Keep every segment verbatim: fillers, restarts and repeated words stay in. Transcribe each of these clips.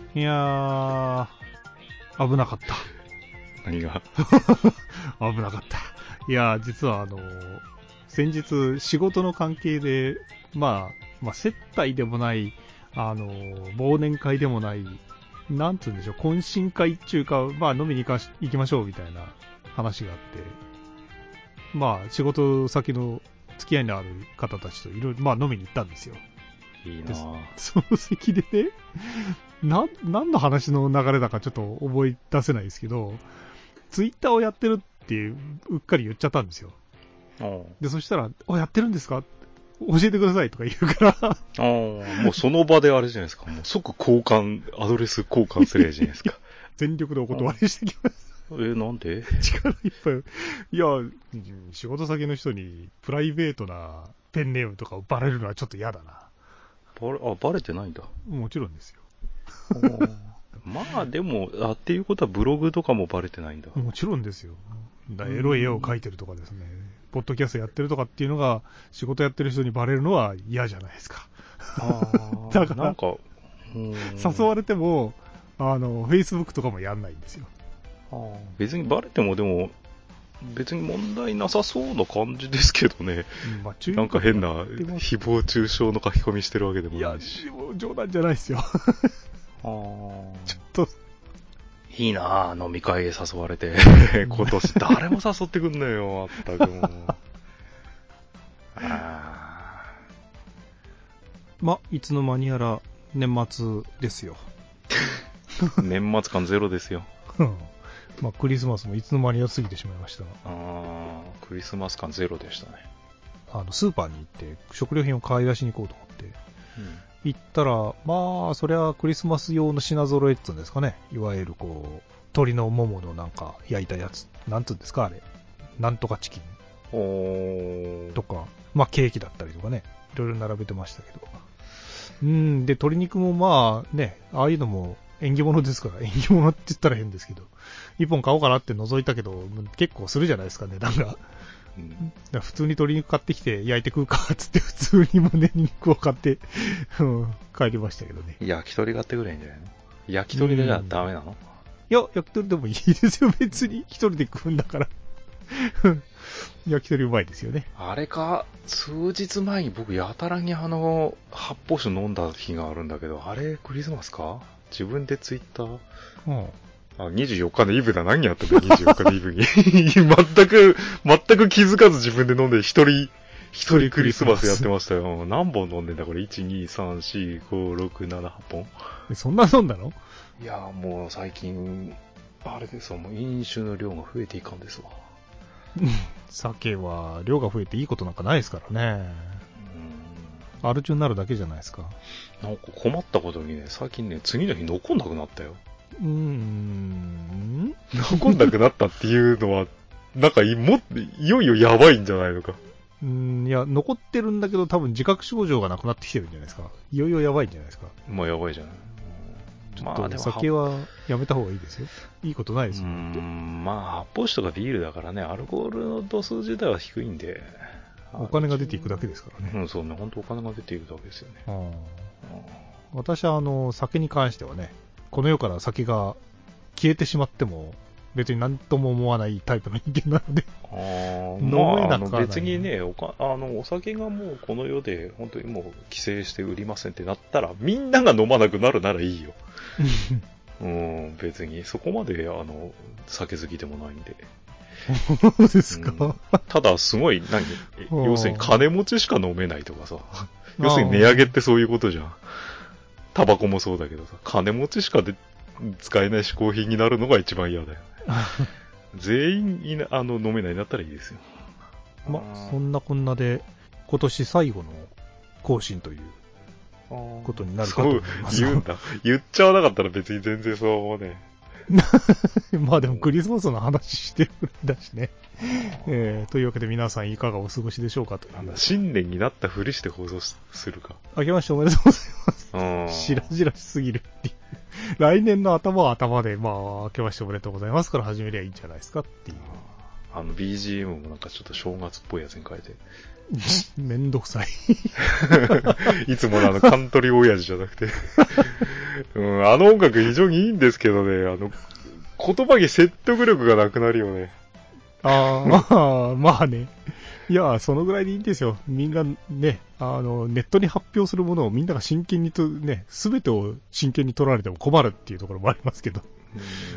いやー、危なかった。 何が危なかった。いやー、実はあのー、先日仕事の関係で、まあ、まあ、接待でもない、あのー、忘年会でもない、なんつうんでしょう、懇親会っていうか、まあ、飲みに行かし行きましょうみたいな話があって、まあ、仕事先の付き合いのある方たちといろいろ、まあ、飲みに行ったんですよ。 いいなぁ。 その席でね、な、何の話の流れだかちょっと覚え出せないですけど、ツイッターをやってるっていう、うっかり言っちゃったんですよ。で、そしたら、あ、やってるんですか教えてくださいとか言うからああ、もうその場であれじゃないですか。もう即交換、アドレス交換すればいいじゃないですか。 全力でお断りしてきました。 え、なんで力いっぱい。いや、仕事先の人にプライベートなペンネームとかをバレるのはちょっと嫌だな。 バレ、あ、バレてないんだ。 もちろんですよ。 まあでも、あ、っていうことはブログとかもバレてないんだ。 もちろんですよ。だエロい絵を描いてるとかですね、ポッドキャストやってるとかっていうのが仕事やってる人にバレるのは嫌じゃないですか。 あだからなんか、 誘われても、あの、Facebook とかもやんないんですよ。 あ別にバレてもでも、別に問題なさそうな感じですけどね。まあ、なんか変な誹謗中傷の書き込みしてるわけでもないし。 いや、でも冗談じゃないですよ。 あちょっと。 いいなぁ、飲み会へ誘われて。今年誰も誘ってくんねえよ、まったくもう。あま、いつの間にやら年末ですよ。 年末感ゼロですよ。 まあ、クリスマスもいつの間にや過ぎてしまいました。 あクリスマス感ゼロでしたね。 あの、スーパーに行って食料品を買い出しに行こうと思って、うん、行ったら、まあ、そりゃクリスマス用の品揃えって言うんですかね。いわゆるこう、鶏のもものなんか焼いたやつ。なんつうんですかあれ。なんとかチキン。とか、まあケーキだったりとかね。いろいろ並べてましたけど。うん、で、鶏肉もまあね、ああいうのも縁起物ですから、縁起物って言ったら変ですけど、一本買おうかなって覗いたけど、結構するじゃないですか、値段が。うん、だから普通に鶏肉買ってきて焼いて食うかっつって普通に胸肉を買って、うん、帰りましたけどね。 焼き鳥買ってくれんじゃないの？焼き鳥でじゃダメなの？ いや、焼き鳥でもいいですよ、別に。一人で食うんだから。焼き鳥うまいですよね。 あれか、数日前に僕やたらにあの、発泡酒飲んだ日があるんだけど、あれクリスマスか？自分でツイッター、うん、あ、にじゅうよっかのイブだ。何やってんだ、にじゅうよっかのイブに。全く、全く気づかず自分で飲んで、一人、一人クリスマスやってましたよ。何本飲んでんだ、これ。いち、に、さん、し、ご、ろく、なな、はっぽん。 そんな飲んだの？ いや、もう最近、あれですわ、もう飲酒の量が増えていかんですわ。 酒は量が増えていいことなんかないですからね。うん、アル中になるだけじゃないですか。 なんか困ったことにね、最近ね、次の日残んなくなったよ。 うーん。 残んなくなったっていうのは、なんかい、も、いよいよやばいんじゃないのか。 うーん、いや、残ってるんだけど多分自覚症状がなくなってきてるんじゃないですか。いよいよやばいんじゃないですか。 まあやばいじゃない。 ちょっと酒はやめた方がいいですよ。いいことないですよ。うーん、まあ発泡酒とかビールだからね、アルコールの度数自体は低いんで。 お金が出ていくだけですからね。 うん、そうね。本当お金が出ていくだけですよね。あ私はあの、酒に関してはね、この世から酒が消えてしまっても、別に何とも思わないタイプの人間なのであ飲めなくはない。まあ、別にねおかあの、お酒がもうこの世で本当にもう規制して売りませんってなったら、みんなが飲まなくなるならいいよ。うん、別にそこまであの酒好きでもないんで。 そうですか、うん、 ただすごい何要するに金持ちしか飲めないとかさ。要するに値上げってそういうことじゃん。タバコもそうだけどさ、金持ちしかで使えない嗜好品になるのが一番嫌だよね。全員いなあの飲めないんだったらいいですよ。 まあそんなこんなで今年最後の更新ということになるかと思います。 そう言うんだ。言っちゃわなかったら別に全然そう思うね。 まあでもクリスマスの話してるんだしね。えー、というわけで皆さんいかがお過ごしでしょうかという。 新年になったふりして放送するか。 明けましておめでとうございます。白々しすぎるっていう。来年の頭は頭で、まあ、明けましておめでとうございますから始めりゃいいんじゃないですかっていう。 あの ビージーエム もなんかちょっと正月っぽいやつに変えて。 めんどくさい。 いつものあのカントリー親父じゃなくて、うん。あの音楽非常にいいんですけどね、あの、言葉に説得力がなくなるよね。 ああ、まあね。いや、そのぐらいでいいんですよ。みんなね、あの、ネットに発表するものをみんなが真剣にと、ね、すべてを真剣に取られても困るっていうところもありますけど。うん、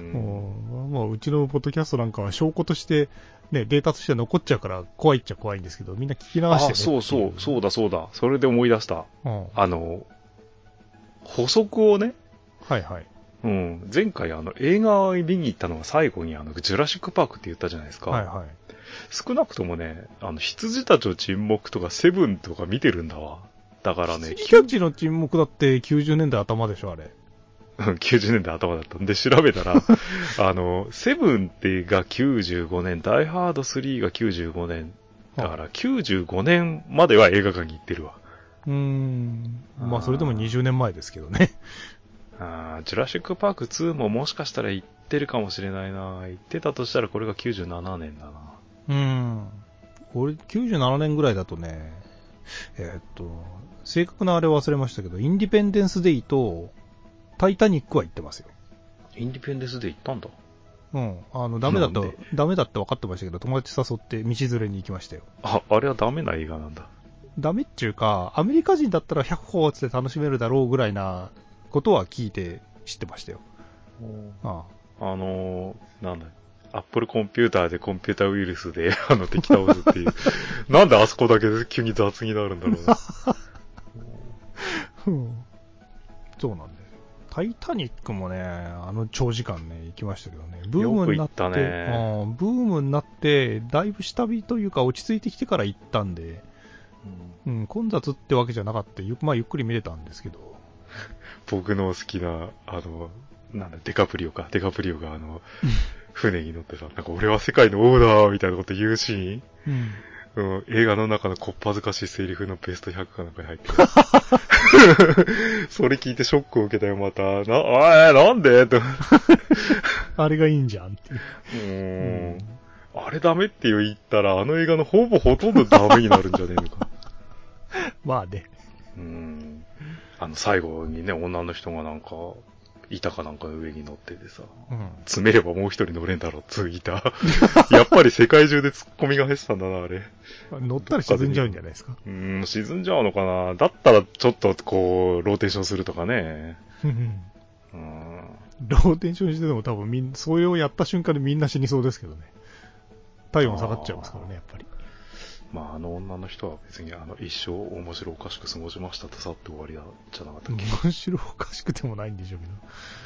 まあ、うちのポッドキャストなんかは証拠として、ね、データとして残っちゃうから怖いっちゃ怖いんですけど、みんな聞き流してね。あ、 そうそう、そうだそうだ。それで思い出した。うん、あの、補足をね。 はいはい。 うん。前回あの映画を見に行ったのが最後にあの、ジュラシックパークって言ったじゃないですか。はいはい。少なくともね、あの、羊たちの沈黙とかセブンとか見てるんだわ。だからね、 羊たちの沈黙だってきゅうじゅうねんだい頭でしょ、あれ。 きゅうじゅうねんだい頭だったんで調べたら、あの、セブンってがきゅうじゅうごねん、ダイハードスリーがきゅうじゅうごねん、だからきゅうじゅうごねんまでは映画館に行ってるわ。 うーん。まあそれでもにじゅうねんまえですけどね。 あー、ジュラシックパークツーももしかしたら行ってるかもしれないな。行ってたとしたらこれがきゅうじゅうななねんだな。 うーん。俺きゅうじゅうななねんぐらいだとね、えー、っと、正確なあれ忘れましたけど、インディペンデンスデイと、タイタニックは行ってますよ。 インディペンデンスデイ行ったんだ。 うん。あの、ダメだった、ダメだって分かってましたけど、友達誘って道連れに行きましたよ。 あ、あれはダメな映画なんだ。 ダメっていうか、アメリカ人だったらひゃく歩つって楽しめるだろうぐらいなことは聞いて知ってましたよ。 ああ、あのー、なんだ、アップルコンピューターでコンピューターウイルスであの敵倒すっていう。なんであそこだけ急に雑になるんだろうな。 うん、そうなんだよ。タイタニックもね、あの長時間ね、行きましたけどね、ブームになって、ね、ブームになって、だいぶ下火というか落ち着いてきてから行ったんで、うん、うん、混雑ってわけじゃなかった。ゆ、まあ、ゆっくり見れたんですけど。 僕の好きな、あの、なんだ、デカプリオか。デカプリオがあの、船に乗ってさ、なんか俺は世界の王だみたいなこと言うシーン、うんうん、映画の中のこっぱずかしいセリフのベストひゃくかなんかに入ってる。それ聞いてショックを受けたよ、また。な、あーなんでとあれがいいんじゃんって。 うーん。あれダメって言ったら、あの映画のほぼほとんどダメになるんじゃねえのか。 まあね。 うーん。あの、最後にね、女の人がなんか、板かなんかの上に乗っててさ、うん、詰めればもう一人乗れんだろ、つう板。やっぱり世界中で突っ込みが入ってたんだな、あれ。 乗ったら沈んじゃうんじゃないですか。 うーん、沈んじゃうのかな。だったらちょっとこう、ローテーションするとかね。 うん、ローテーションしてても多分みんな、それをやった瞬間でみんな死にそうですけどね。体温下がっちゃいますからね、やっぱり。 まあ、あの女の人は別にあの一生面白おかしく過ごしましたとさって終わりだじゃなかったっけ。 面白おかしくてもないんでしょうけど。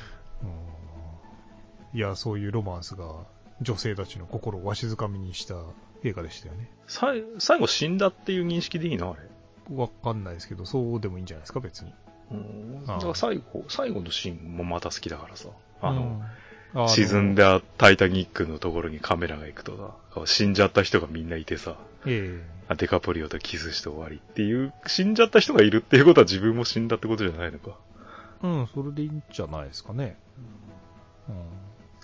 いや、そういうロマンスが女性たちの心をわしづかみにした映画でしたよね。 さ最後死んだっていう認識でいいな、あれ。 わかんないですけど、そうでもいいんじゃないですか、別に。 うん。だから最後、最後のシーンもまた好きだからさ。あの、うん、沈んだタイタニックのところにカメラが行くとさ、死んじゃった人がみんないてさ、ええ、デカプリオとキスして終わりっていう、死んじゃった人がいるっていうことは自分も死んだってことじゃないのか。 うん、それでいいんじゃないですかね。 うん、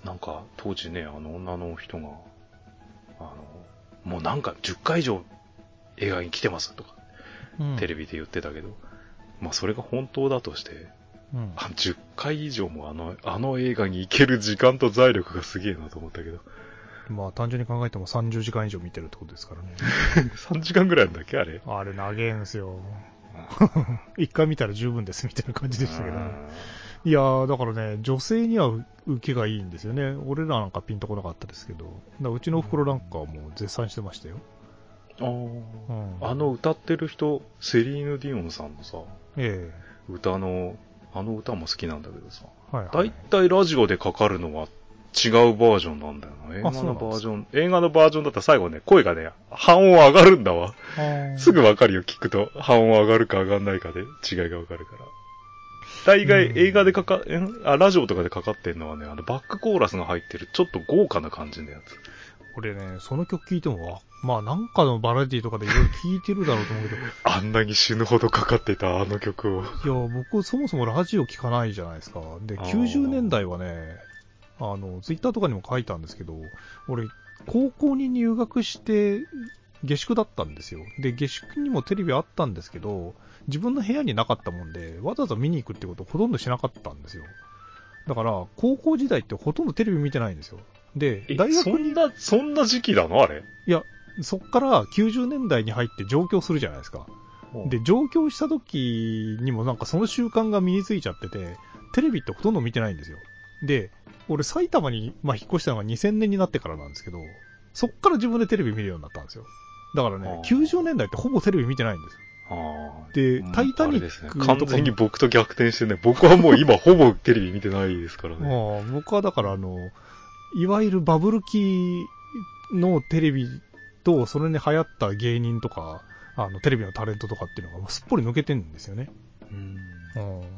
なんか、当時ね、あの女の人が、あの、もうなんかじゅっかい以上映画に来てますとか、うん、テレビで言ってたけど、まあそれが本当だとして、うん、あじゅっかい以上もあの、あの映画に行ける時間と財力がすげえなと思ったけど。 まあ単純に考えてもさんじゅうじかん以上見てるってことですからね。 さんじかんぐらいなんだっけあれ。 あれ長えんすよ。一回見たら十分ですみたいな感じでしたけどね。いやー、だからね、女性には受けがいいんですよね。俺らなんかピンとこなかったですけど、だうちのお袋なんかはもう絶賛してましたよ。 ああ、うん、あの歌ってる人、セリーヌ・ディオンさんのさ、ええ、歌の、あの歌も好きなんだけどさ、はいはい、だいたいラジオでかかるのは違うバージョンなんだよな。映画のバージョン、映画のバージョンだったら最後ね、声がね、半音上がるんだわ。すぐわかるよ、聞くと。半音上がるか上がんないかで違いがわかるから。大概映画でかか、あ、ラジオとかでかかってんのはね、あのバックコーラスが入ってるちょっと豪華な感じのやつ。 俺ね、その曲聴いても、まあなんかのバラエティとかでいろいろ聴いてるだろうと思うけど。 あんなに死ぬほどかかってた、あの曲を。いや、僕そもそもラジオ聴かないじゃないですか。で、きゅうじゅうねんだいはね、あの、ツイッターとかにも書いたんですけど、俺、 高校に入学して下宿だったんですよ。で、下宿にもテレビあったんですけど、自分の部屋になかったもんで、わざわざ見に行くってことをほとんどしなかったんですよ。だから、高校時代ってほとんどテレビ見てないんですよ。で、 大学に。そんな、そんな時期なのあれ？ いや、そっからきゅうじゅうねんだいに入って上京するじゃないですか。で、上京した時にもなんかその習慣が身についちゃってて、テレビってほとんど見てないんですよ。で、俺埼玉に、まあ、引っ越したのがにせんねんになってからなんですけど、そっから自分でテレビ見るようになったんですよ。だからね、きゅうじゅうねんだいってほぼテレビ見てないんですよ。 あで、タイタニックとか、 ね、完全に僕と逆転してね、僕はもう今ほぼテレビ見てないですからね。 あ僕はだからあの、いわゆるバブル期のテレビと、それに流行った芸人とか、あの、テレビのタレントとかっていうのがすっぽり抜けてるんですよね。うん。うん、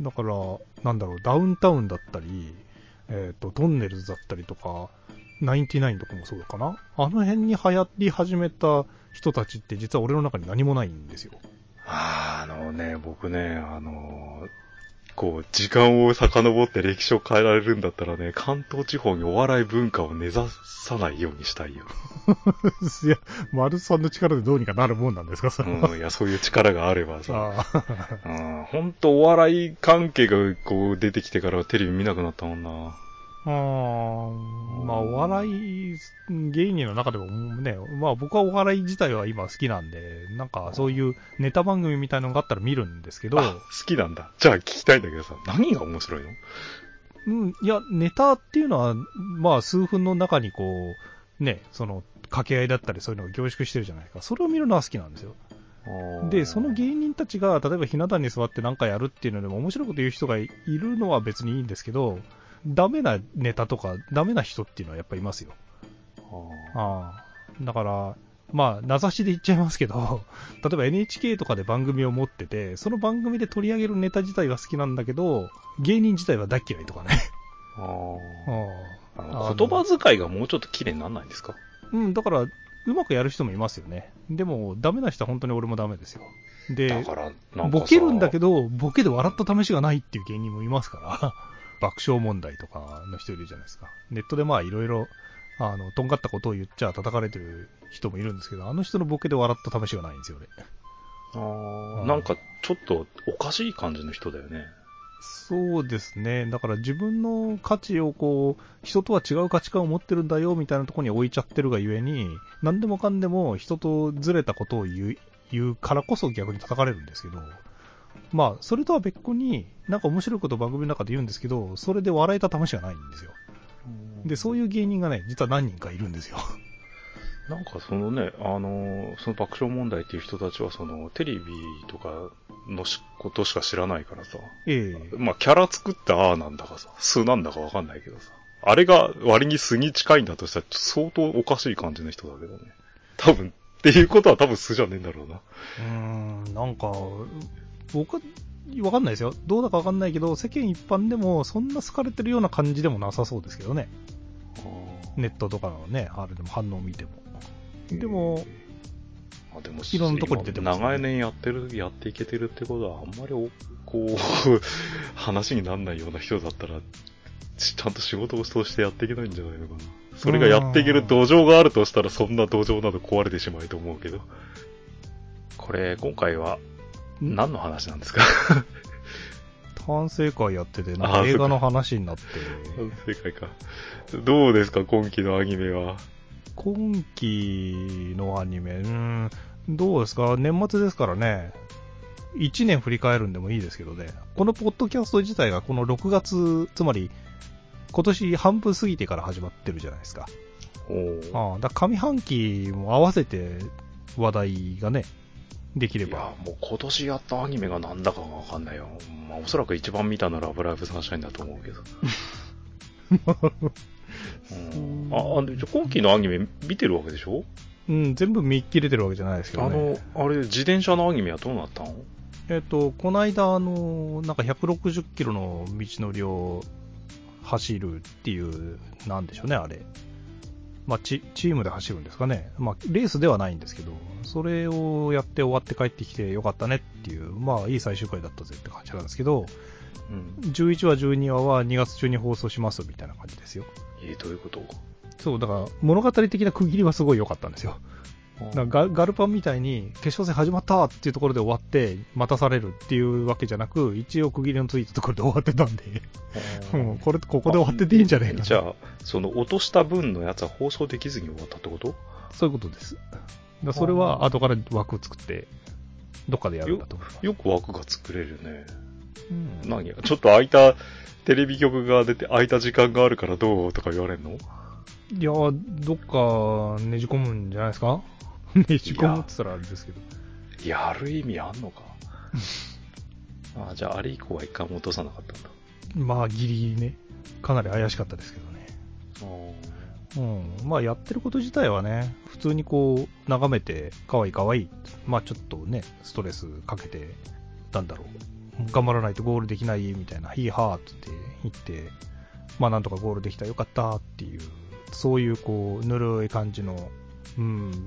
だから、なんだろう、ダウンタウンだったり、えっと、トンネルズだったりとか、ナインティナインとかもそうかな。あの辺に流行り始めた人たちって実は俺の中に何もないんですよ。 あのね、僕ね、あの、こう、時間を遡って歴史を変えられるんだったらね、関東地方にお笑い文化を根ざさないようにしたいよ。 いや、丸さんの力でどうにかなるもんなんですか、それは。 うん、いや、そういう力があればさ。うん、ほんとお笑い関係がこう出てきてからテレビ見なくなったもんな。 あーまあ、お笑い芸人の中でもね、まあ僕はお笑い自体は今好きなんで、なんかそういうネタ番組みたいなのがあったら見るんですけど。 好きなんだ。じゃあ聞きたいんだけどさ、何が面白いの？ うん、いや、ネタっていうのは、まあ数分の中にこう、ね、その掛け合いだったりそういうのが凝縮してるじゃないですか。それを見るのは好きなんですよ。で、その芸人たちが、例えばひな壇に座って何かやるっていうのでも面白いこと言う人がいるのは別にいいんですけど、ダメなネタとか、ダメな人っていうのはやっぱいますよ。ああだから、まあ、名指しで言っちゃいますけど、例えば エヌエイチケー とかで番組を持ってて、その番組で取り上げるネタ自体は好きなんだけど、芸人自体は大嫌いとかね。 ああ言葉遣いがもうちょっと綺麗にならないんですか？ うん、だから、うまくやる人もいますよね。でも、ダメな人は本当に俺もダメですよ。で、 だからなんかボケるんだけど、ボケで笑った試しがないっていう芸人もいますから、爆笑問題とかの人いるじゃないですか。ネットでまあいろいろ、あの、とんがったことを言っちゃ叩かれてる人もいるんですけど、あの人のボケで笑った試しがないんですよ、 俺。ああ、なんかちょっとおかしい感じの人だよね。 そうですね。だから自分の価値をこう、人とは違う価値観を持ってるんだよみたいなところに置いちゃってるがゆえに、何でもかんでも人とずれたことを言う、言うからこそ逆に叩かれるんですけど、まあ、それとは別個に、なんか面白いことを番組の中で言うんですけど、それで笑えた試しがないんですよ。で、そういう芸人がね、実は何人かいるんですよ。 なんかそのね、あの、その爆笑問題っていう人たちは、その、テレビとかのことしか知らないからさ。 ええ。 まあ、キャラ作ってああなんだかさ、素なんだかわかんないけどさ。あれが割に素に近いんだとしたら、相当おかしい感じの人だけどね。多分、っていうことは多分素じゃねえんだろうな。 うーん、なんか、僕は、わかんないですよ。どうだかわかんないけど、世間一般でもそんな好かれてるような感じでもなさそうですけどね。ネットとかのね、あれでも反応を見ても。でも、 あでもいろんなところに出てますね。 長年やってる、やっていけてるってことは、あんまりこう、話にならないような人だったら、ちゃんと仕事を通してやっていけないんじゃないのかな。それがやっていける土壌があるとしたら、そんな土壌など壊れてしまうと思うけど。これ、今回は、何の話なんですか？ 反省会やってて、なんか映画の話になって。 反省会か。どうですか、今期のアニメは。 今期のアニメ、うーん、どうですか、年末ですからね。いちねん振り返るんでもいいですけどね。このポッドキャスト自体がこのろくがつ、つまり今年半分過ぎてから始まってるじゃないですか。 おああ、だから上半期も合わせて話題がね、できれば。 いや、もう今年やったアニメがなんだかがわかんないよ。まあおそらく一番見たのはラブライブサンシャインだと思うけど。うん、あ、あ、じゃ今期のアニメ見てるわけでしょ？ うん、全部見切れてるわけじゃないですけどね。 あの、あれ、自転車のアニメはどうなったの？ えっと、この間、あの、なんかひゃくろくじゅっキロの道のりを走るっていう、なんでしょうね、あれ。まあ、チ、チームで走るんですかね。まあ、レースではないんですけど、それをやって終わって帰ってきてよかったねっていう、まあ、いい最終回だったぜって感じなんですけど、うん、じゅういちわ、じゅうにわはにがつ中に放送しますみたいな感じですよ。 えー、どういうこと？ そう、だから物語的な区切りはすごい良かったんですよ。だから ガ, ガルパンみたいに決勝戦始まったっていうところで終わって待たされるっていうわけじゃなく、一応区切りのついたところで終わってたんで、もうこれここで終わってていいんじゃないかな。 じゃあその落とした分のやつは放送できずに終わったってこと？ そういうことです。だそれは後から枠を作ってどっかでやるんだと思います。 よ, よく枠が作れるね。うん、何やちょっと空いたテレビ局が出て空いた時間があるからどうとか言われんの？ いやどっかねじ込むんじゃないですか。ねじ込むって言ったらあれですけど。 やる意味あんのか。あじゃああれ以降は一回も落とさなかったんだ。 まあギリギリね、かなり怪しかったですけどね。うん、まあやってること自体はね、普通にこう眺めて可愛い可愛い、まあちょっとねストレスかけてなんだろう頑張らないとゴールできないみたいなヒーハーって言って、まあなんとかゴールできたよかったっていうそういうこうぬるい感じの、うん、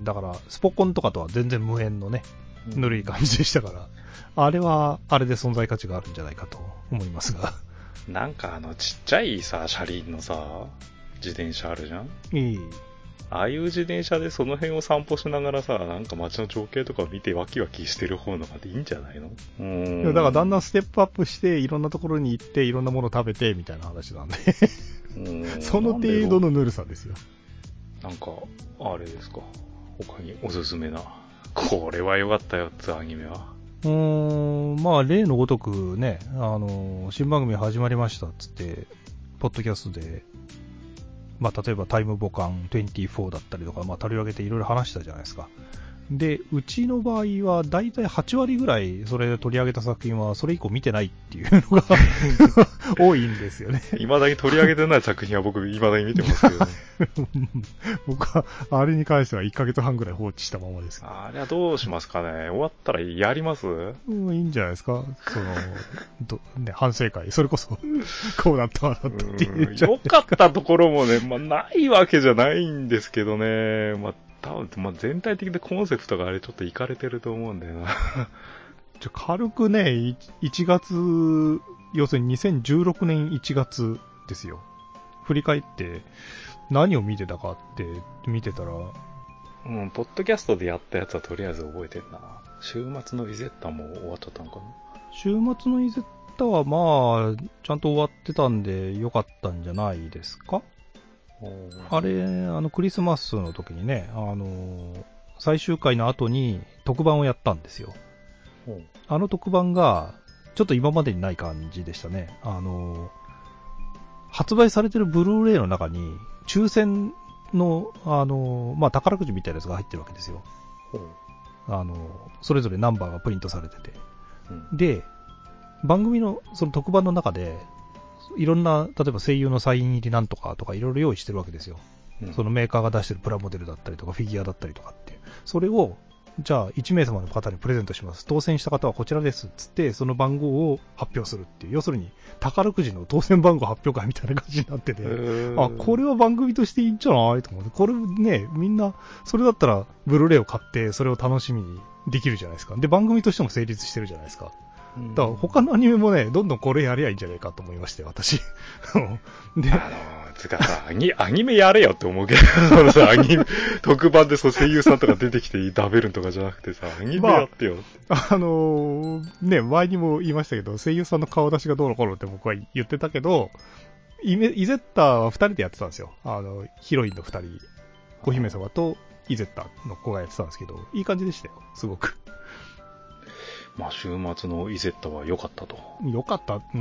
だからスポコンとかとは全然無縁のねぬるい感じでしたから、うん、あれはあれで存在価値があるんじゃないかと思いますが。 なんかあのちっちゃいさ車輪のさ自転車あるじゃん。 いい。 ああいう自転車でその辺を散歩しながらさ、なんか街の情景とかを見てワキワキしてる方のがいいんじゃないの？うーん。 いやだからだんだんステップアップしていろんなところに行っていろんなものを食べてみたいな話なんでうんその程度のぬるさですよ。 なんかあれですか。他におすすめなこれは良かったよってアニメは。 うーんまあ例のごとくね、あの新番組始まりましたっつってポッドキャストで。まあ、例えばタイムボカンにじゅうよんだったりとか、まあ、取り上げていろいろ話したじゃないですか。で、うちの場合はだいたいはち割ぐらいそれで取り上げた作品はそれ以降見てないっていうのが多いんですよね。 未だに取り上げてない作品は僕未だに見てますけどね。 僕はあれに関してはいっかげつはんぐらい放置したままです。 あれはどうしますかね。終わったらやります？ うん、いいんじゃないですか。そのど、ね、反省会それこそこうなったわなっていう。 よかったところもね、まあ、ないわけじゃないんですけどね。まあ多分、まあ、全体的なコンセプトがあれちょっとイカれてると思うんだよな。 ちょ軽くね、いちがつ、要するににせんじゅうろくねんいちがつですよ。振り返って何を見てたかって見てたら、 うん、ポッドキャストでやったやつはとりあえず覚えてるな。週末のイゼッタも終わっちゃったのかな。 週末のイゼッタはまあちゃんと終わってたんで良かったんじゃないですか。あれ、あのクリスマスの時にね、あの最終回の後に特番をやったんですよ。あの特番がちょっと今までにない感じでしたね。あの発売されてるブルーレイの中に抽選のあのまあ宝くじみたいなやつが入ってるわけですよ。あのそれぞれナンバーがプリントされてて、うん、で番組のその特番の中でいろんな、例えば声優のサイン入りなんとかとかいろいろ用意してるわけですよ、うん、そのメーカーが出してるプラモデルだったりとかフィギュアだったりとかって、それをじゃあいち名様の方にプレゼントします、当選した方はこちらですっつってその番号を発表するっていう、要するに宝くじの当選番号発表会みたいな感じになってて、あ、これは番組としていいんじゃないと思って、これね、みんなそれだったらブルーレイを買ってそれを楽しみにできるじゃないですか。で番組としても成立してるじゃないですか。だから他のアニメもね、どんどんこれやりゃいいんじゃないかと思いまして、私。 で、あの、つかさ、アニ、アニメやれよって思うけど、さ、アニメ、特番でそう声優さんとか出てきてダベルンとかじゃなくてさ、アニメやってよって。 まあ、あのー、ね、前にも言いましたけど、声優さんの顔出しがどうのこうのって僕は言ってたけど、イメイゼッターはふたりでやってたんですよ。あの、ヒロインのふたり、小姫様とイゼッターの子がやってたんですけど、いい感じでしたよ、すごく。 まあ、週末のイゼッタは良かったと。 良かった。うん。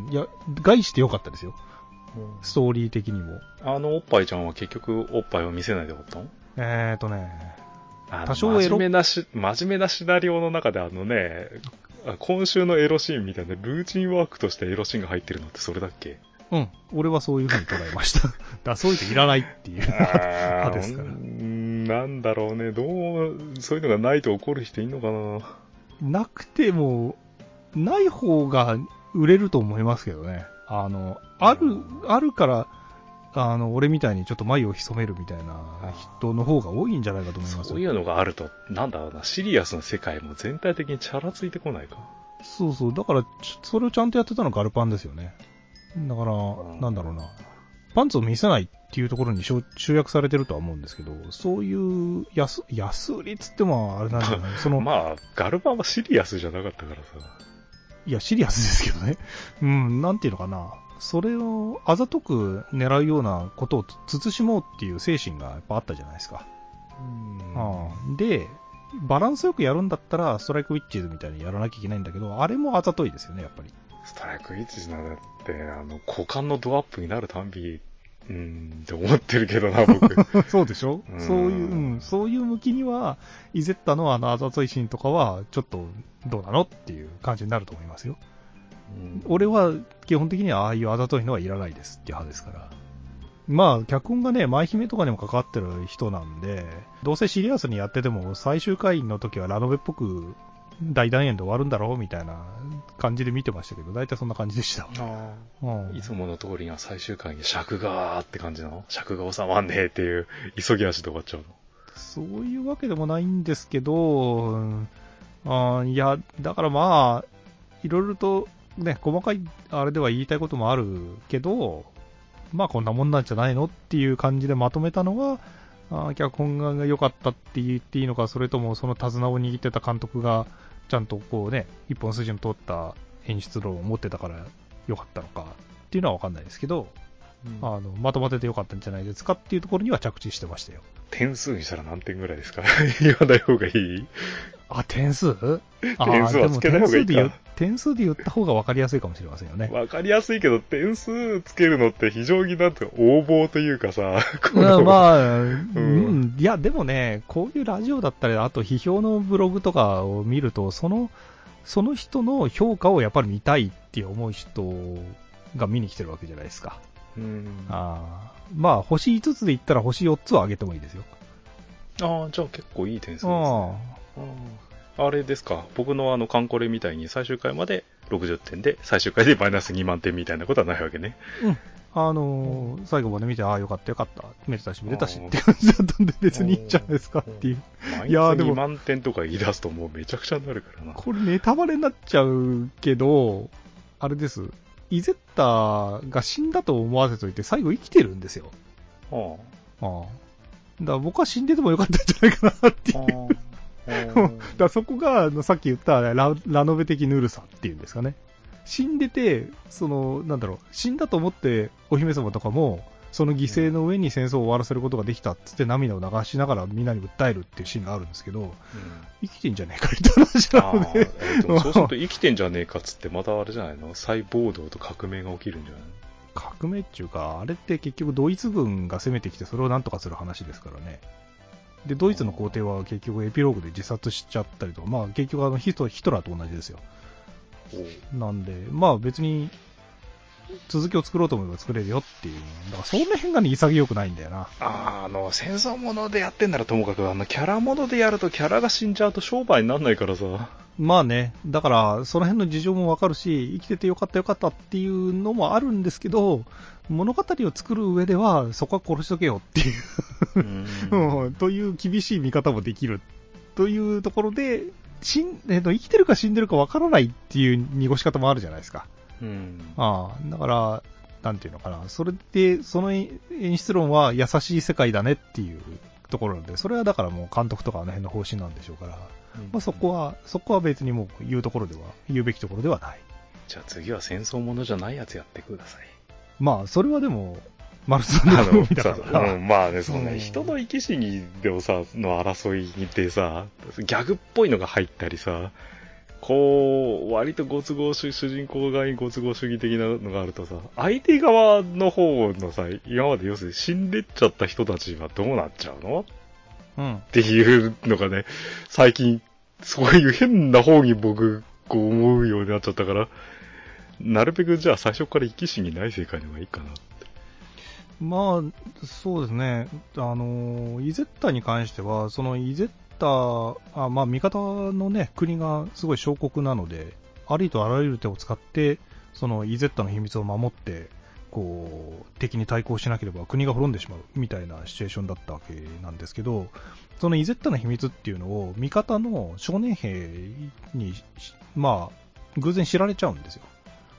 いや、概して良かったですよ。うん、ストーリー的にも。 あのおっぱいちゃんは結局おっぱいを見せないでおったの？ えーとね、 多少エロ真面目なし、真面目なシナリオの中であのね、今週のエロシーンみたいなルーチンワークとしてエロシーンが入ってるのってそれだっけ？ うん。俺はそういう風に捉えました。だそういうのいらないっていう派ですから。 なんだろうね。どう、そういうのがないと怒る人いんのかな？ なくても、ない方が売れると思いますけどね。あの、ある、あるから、あの、俺みたいにちょっと眉を潜めるみたいな人の方が多いんじゃないかと思いますよ。 そういうのがあると、なんだろうな、シリアスな世界も全体的にチャラついてこないか。 そうそう、だから、それをちゃんとやってたのがガルパンですよね。だから、なんだろうな。 パンツを見せないっていうところに集約されてるとは思うんですけど、そういう安、安売りっつってもあれなんじゃないその、 まあ、ガルバンはシリアスじゃなかったからさ。 いや、シリアスですけどね。うん、なんていうのかな。それをあざとく狙うようなことを慎もうっていう精神がやっぱあったじゃないですか。うん、で、バランスよくやるんだったら、ストライクウィッチーズみたいにやらなきゃいけないんだけど、あれもあざといですよね、やっぱり。 ストライクウィッチーズなんだって、あの、股間のドアップになるたんび、うーん、って思ってるけどな、僕。 そうでしょ、うん、そういう、うん、そういう向きには、イゼッタのあのあざといシーンとかは、ちょっと、どうなのっていう感じになると思いますよ。うん、俺は、基本的にはああいうあざといのはいらないですっていう派ですから。まあ、脚本がね、舞姫とかにも関わってる人なんで、どうせシリアスにやってても、最終回の時はラノベっぽく、大団円で終わるんだろうみたいな感じで見てましたけど、大体そんな感じでした。 あうん、いつもの通りが最終回に尺がーって感じなの？尺が収まんねえっていう急ぎ足で終わっちゃうの？ そういうわけでもないんですけど、うん、あいや、だからまあ、いろいろとね、細かいあれでは言いたいこともあるけど、まあこんなもんなんじゃないのっていう感じでまとめたのが、あ脚本が良かったって言っていいのか、それともその手綱を握ってた監督が、ちゃんとこうね、一本筋の通った演出論を持ってたから良かったのかっていうのは分かんないですけど、うん、あのまとまってて良かったんじゃないですかっていうところには着地してましたよ。 点数にしたら何点ぐらいですか？言わない方がいい？ あ、点数？ 点数はつけない方がいいか。 点数で言った方が分かりやすいかもしれませんよね。 分かりやすいけど、点数つけるのって非常になんて横暴というかさ。 まあ、うん、いや、でもね、こういうラジオだったり、あと批評のブログとかを見ると、その、その人の評価をやっぱり見たいって思う人が見に来てるわけじゃないですか。うん、あまあ、星いつつで言ったら星よっつを上げてもいいですよ。 ああ、じゃあ結構いい点数ですね。ああれですか、僕のあのカンコレみたいに最終回までろくじゅってんで、最終回でマイナスにまんてんみたいなことはないわけね。 うん。あのー、最後まで見て、ああ、よかったよかった。めでたしめでたしって感じだったんで、別にいいんじゃないですかっていう。 いやでも。にまんてんとか言い出すともうめちゃくちゃになるからな。 これネタバレになっちゃうけど、あれです。イゼッタが死んだと思わせといて、最後生きてるんですよ。ああ。ああ。だから僕は死んでてもよかったんじゃないかなっていう。だからそこがさっき言ったラ、ラノベ的ぬるさっていうんですかね。死んでて、その、なんだろう、死んだと思ってお姫様とかも、その犠牲の上に戦争を終わらせることができたっつって涙を流しながらみんなに訴えるっていうシーンがあるんですけど、うん、生きてんじゃねえかみたいな話なので。 えー、そうすると生きてんじゃねえかっつってまたあれじゃないの？再暴動と革命が起きるんじゃないの？ 革命っていうか、あれって結局ドイツ軍が攻めてきてそれをなんとかする話ですからね。で、ドイツの皇帝は結局エピローグで自殺しちゃったりとか、まあ結局あのヒト、ヒトラーと同じですよ。なんで、まあ別に続きを作ろうと思えば作れるよっていう。だからその辺がね、潔くないんだよな。 ああ、あの、戦争ものでやってんならともかく、あの、キャラものでやるとキャラが死んじゃうと商売になんないからさ。 まあね、だからその辺の事情もわかるし、生きててよかったよかったっていうのもあるんですけど、物語を作る上ではそこは殺しとけよっていううんという厳しい見方もできるというところで、死んえっと、生きてるか死んでるかわからないっていう濁し方もあるじゃないですか。うん、ああだから、なんていうのかな、それでその演出論は優しい世界だねっていうところなんで、それはだからもう監督とかあの辺の方針なんでしょうから。まあ、そこは、そこは別にもう言うところでは、言うべきところではない。 じゃあ次は戦争ものじゃないやつやってください。 まあ、それはでも、マルツの動きだから。 うん、まあね、そうね、うん、人の生き死にでもさ、の争いでさ、ギャグっぽいのが入ったりさ、こう、割とご都合主義、主人公側にご都合主義的なのがあるとさ、相手側の方のさ、今まで要するに死んでっちゃった人たちはどうなっちゃうのうん、っていうのがね、最近、そういう変な方に僕、こう思うようになっちゃったから、なるべくじゃあ最初から生き死にない世界の方がいいかなって。 まあ、そうですね。あの、イゼッタに関しては、そのイゼッタ、あまあ、味方のね、国がすごい小国なので、ありとあらゆる手を使って、そのイゼッタの秘密を守って、こう敵に対抗しなければ国が滅んでしまうみたいなシチュエーションだったわけなんですけど、そのイゼッタの秘密っていうのを味方の少年兵にまあ偶然知られちゃうんですよ。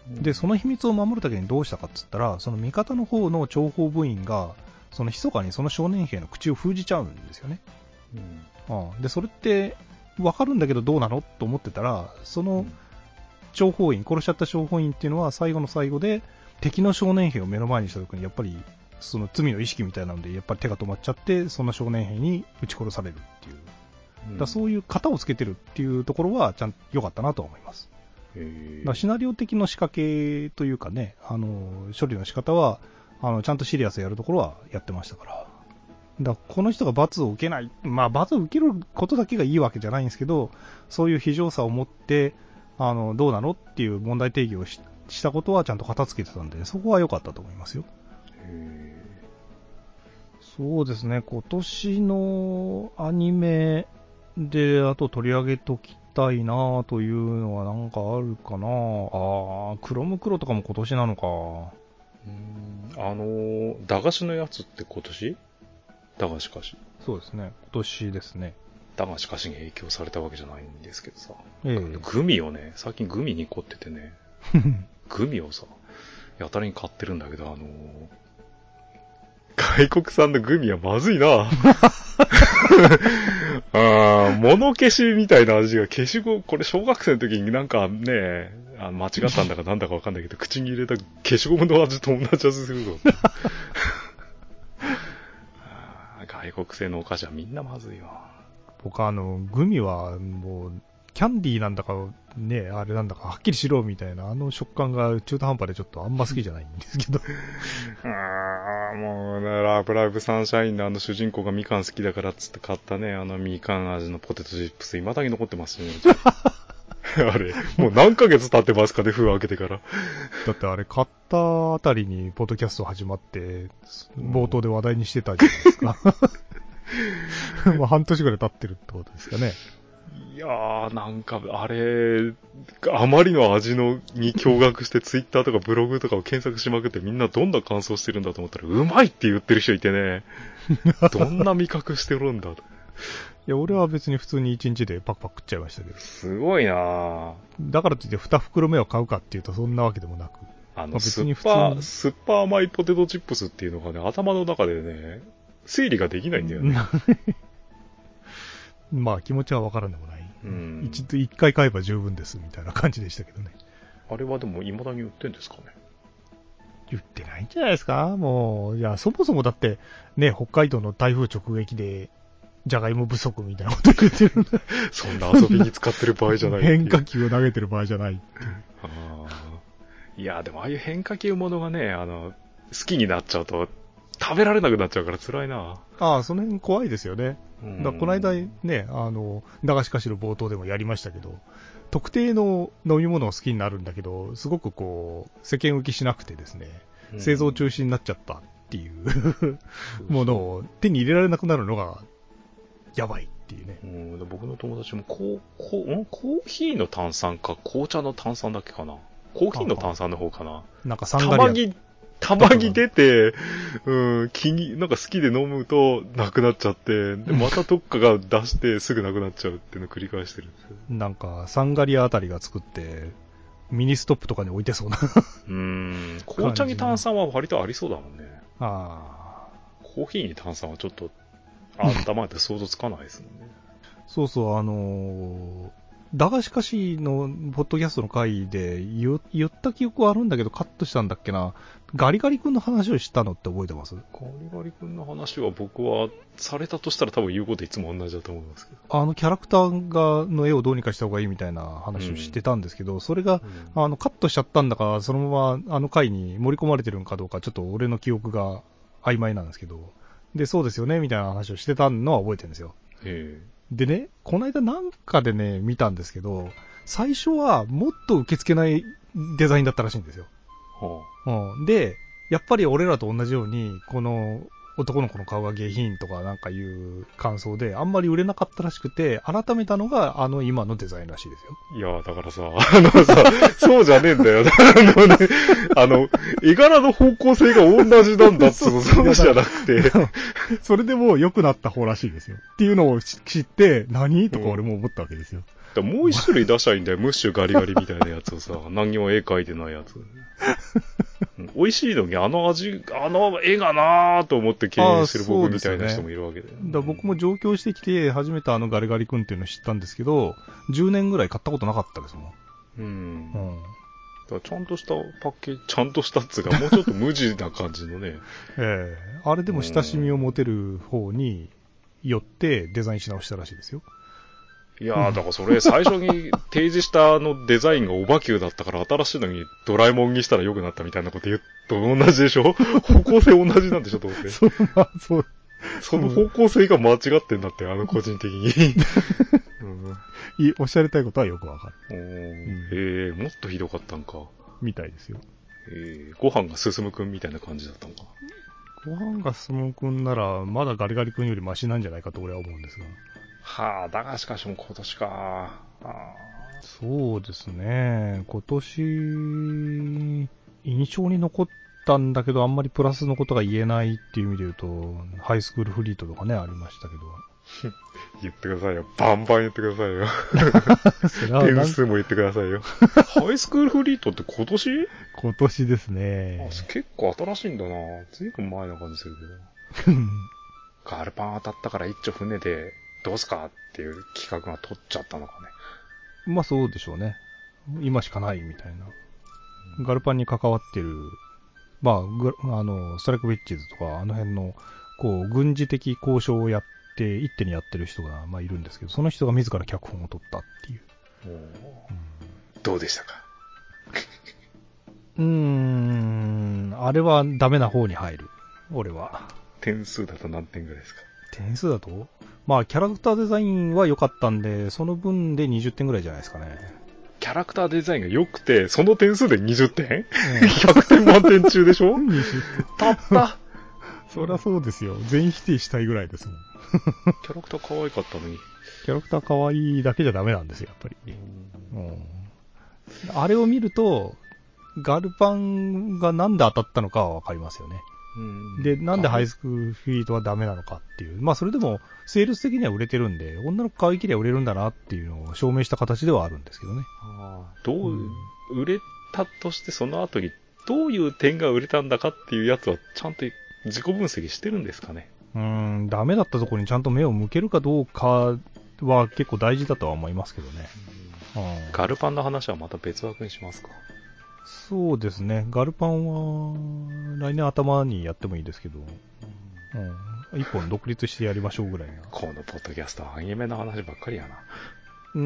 で、その秘密を守るためにどうしたかっつったら、その味方の方の諜報部員が、その密かにその少年兵の口を封じちゃうんですよね。うん、で、それって分かるんだけどどうなのと思ってたら、その諜報員、殺しちゃった諜報員っていうのは最後の最後で敵の少年兵を目の前にした時にやっぱりその罪の意識みたいなのでやっぱり手が止まっちゃって、その少年兵に撃ち殺されるっていう、うん、だそういう型をつけてるっていうところはちゃんと良かったなと思います。へだシナリオ的の仕掛けというかね、あの処理の仕方はあのちゃんとシリアスやるところはやってましたから。だからこの人が罰を受けない、まあ罰を受けることだけがいいわけじゃないんですけど、そういう非常さを持ってあのどうなのっていう問題定義を し, したことはちゃんと片付けてたんで、そこは良かったと思いますよ。へそうですね、今年のアニメであと取り上げときたいなというのはなんかあるかな。ああ、クロムクロとかも今年なのか。 うーんあのー、駄菓子のやつって今年？駄菓子菓子。 そうですね、今年ですね。 駄菓子菓子に影響されたわけじゃないんですけどさ。 ええ、 グミをね、最近グミに凝っててね。グミをさ、やたらに買ってるんだけど、あのー、外国産のグミはまずいな。あ物消しみたいな味が消しゴム、これ小学生の時になんかね、あ間違ったんだかなんだかわかんないけど、口に入れた消しゴムの味と同じ味するぞ。外国製のお菓子はみんなまずいわ。 僕あの、グミはもう、キャンディーなんだかね、あれなんだかはっきりしろみたいな、あの食感が中途半端でちょっとあんま好きじゃないんですけど。 あーもうね、ラブライブサンシャインのあの主人公がみかん好きだからっつって買ったね、あのみかん味のポテトチップス、未だに残ってますね。あれ、もう何ヶ月経ってますかね、封開けてから。 だってあれ、買ったあたりにポッドキャスト始まって、冒頭で話題にしてたじゃないですか。まあ半年ぐらい経ってるってことですかね。 いやー、なんか、あれ、あまりの味のに驚愕して、ツイッターとかブログとかを検索しまくって、みんなどんな感想してるんだと思ったら、うまいって言ってる人いてね、どんな味覚してるんだと。 いや、俺は別に普通にいちにちでパクパク食っちゃいましたけど。 すごいなぁ。 だからといってに袋目を買うかっていうとそんなわけでもなく。 あの、まあ、別に普通にスッパー、スッパー甘いポテトチップスっていうのがね、頭の中でね、整理ができないんだよね。 まあ気持ちはわからんでもない。 うん。 一度一回買えば十分ですみたいな感じでしたけどね。 あれはでも未だに売ってんですかね。 言ってないんじゃないですかもう、いや、そもそもだって、ね、北海道の台風直撃で、じゃがいも不足みたいなこと言ってるんだ。 そんな遊びに使ってる場合じゃない。 変化球を投げてる場合じゃないっていう。 あいや、でもああいう変化球ものがね、あの、好きになっちゃうと、食べられなくなっちゃうから辛いな。 ああ、その辺怖いですよね。だこの間ね、あの、駄菓子菓子の冒頭でもやりましたけど、特定の飲み物を好きになるんだけど、すごくこう、世間浮きしなくてですね、製造中止になっちゃったっていうものを手に入れられなくなるのが、やばいっていうね。 うん、僕の友達もコー、コー、んコーヒーの炭酸か紅茶の炭酸だっけかな。コーヒーの炭酸の方かな。 なんかサンガリア。 たまに出て、うん、気に、なんか好きで飲むとなくなっちゃって、で、またどっかが出してすぐなくなっちゃうっていうのを繰り返してるんですよ。 なんか、サンガリアあたりが作って、ミニストップとかに置いてそうな。 うーん、紅茶に炭酸は割とありそうだもんね。 ああ。 コーヒーに炭酸はちょっと、頭って想像つかないですもんね。 そうそう、あのー、駄菓子菓子のポッドキャストの回で言った記憶はあるんだけどカットしたんだっけな。ガリガリ君の話をしたのって覚えてます？ ガリガリ君の話は僕はされたとしたら多分言うこといつも同じだと思いますけど。 あのキャラクターがの絵をどうにかした方がいいみたいな話をしてたんですけど、うん、それが、うん、あのカットしちゃったんだかそのままあの回に盛り込まれてるのかどうかちょっと俺の記憶が曖昧なんですけど、でそうですよねみたいな話をしてたのは覚えてるんですよ。 へーでね、この間なんかでね、見たんですけど、最初はもっと受け付けないデザインだったらしいんですよ。 はあうん、で、やっぱり俺らと同じように、この男の子の顔が下品とかなんかいう感想で、あんまり売れなかったらしくて、改めたのがあの今のデザインらしいですよ。 いや、だからさ、あのさ、そうじゃねえんだよ。あのね、あの、絵柄の方向性が同じなんだっつうの、そうじゃなくて。 それでも良くなった方らしいですよ。っていうのを知って、何とか俺も思ったわけですよ。 だもう一種類出したらいいんだよ。ムッシュガリガリみたいなやつをさ、何にも絵描いてないやつ。美味しいのにあの味、あの絵がなぁと思って経営してる僕みたいな人もいるわけで。 だから僕も上京してきて初めてあのガリガリ君っていうのを知ったんですけど、じゅうねんぐらい買ったことなかったですもん。 うん。うん。 だからちゃんとしたパッケージ、ちゃんとしたっつうか、もうちょっと無地な感じのね。 ええー、あれでも親しみを持てる方によってデザインし直したらしいですよ。 いやー、だからそれ最初に提示したあのデザインがオバキューだったから新しいのにドラえもんにしたら良くなったみたいなこと言うと同じでしょ。方向性同じなんでしょと思って。 そんな、そう。 その方向性が間違ってんだって、あの個人的に。 うん、いい、おっしゃりたいことはよくわかる。 おー、うん、ええー、もっとひどかったんか。 みたいですよ。 ええー、ご飯が進むくんみたいな感じだったのか。 ご飯が進むくんなら、まだガリガリ君よりマシなんじゃないかと俺は思うんですが。 はあ、だがしかしも今年か。あそうですね。今年、印象に残ったんだけど、あんまりプラスのことが言えないっていう意味で言うと、ハイスクールフリートとかね、ありましたけど。 言ってくださいよ。バンバン言ってくださいよ。点数も言ってくださいよ。ハイスクールフリートって今年？ 今年ですね。 結構新しいんだな。ずいぶん前な感じするけど。ガルパン当たったから一丁船でどうすかっていう企画が取っちゃったのかね。 まあそうでしょうね。今しかないみたいな。ガルパンに関わってる、まあ、ぐあの、ストライクウィッチズとか、あの辺の、こう、軍事的交渉をやって、一手にやってる人が、まあいるんですけど、その人が自ら脚本を取ったっていう。 おー、うん、どうでしたか？ うーん、あれはダメな方に入る。俺は。 点数だと何点ぐらいですか？ 点数だとまあ、キャラクターデザインは良かったんで、その分でにじゅってんぐらいじゃないですかね。 キャラクターデザインが良くて、その点数でにじゅってん、うん、ひゃくてん満点中でしょたったそりゃそうですよ。全否定したいぐらいですもん。 キャラクター可愛かったのに。 キャラクター可愛いだけじゃダメなんですよ、やっぱり。うん、あれを見ると、ガルパンがなんで当たったのかはわかりますよね。うん、で、なんでハイスクールフリートはダメなのかっていう。まあそれでも、セールス的には売れてるんで、女の子可愛いきりゃ売れるんだなっていうのを証明した形ではあるんですけどね。 ああ、どう、うん、売れたとしてその後にどういう点が売れたんだかっていうやつはちゃんと自己分析してるんですかね。 うーん、ダメだったところにちゃんと目を向けるかどうかは結構大事だとは思いますけどね。 うん、ガルパンの話はまた別枠にしますか。 そうですね。ガルパンは来年頭にやってもいいですけど、うん、一本独立してやりましょうぐらいな。 このポッドキャストはアニメの話ばっかりやな。 うん、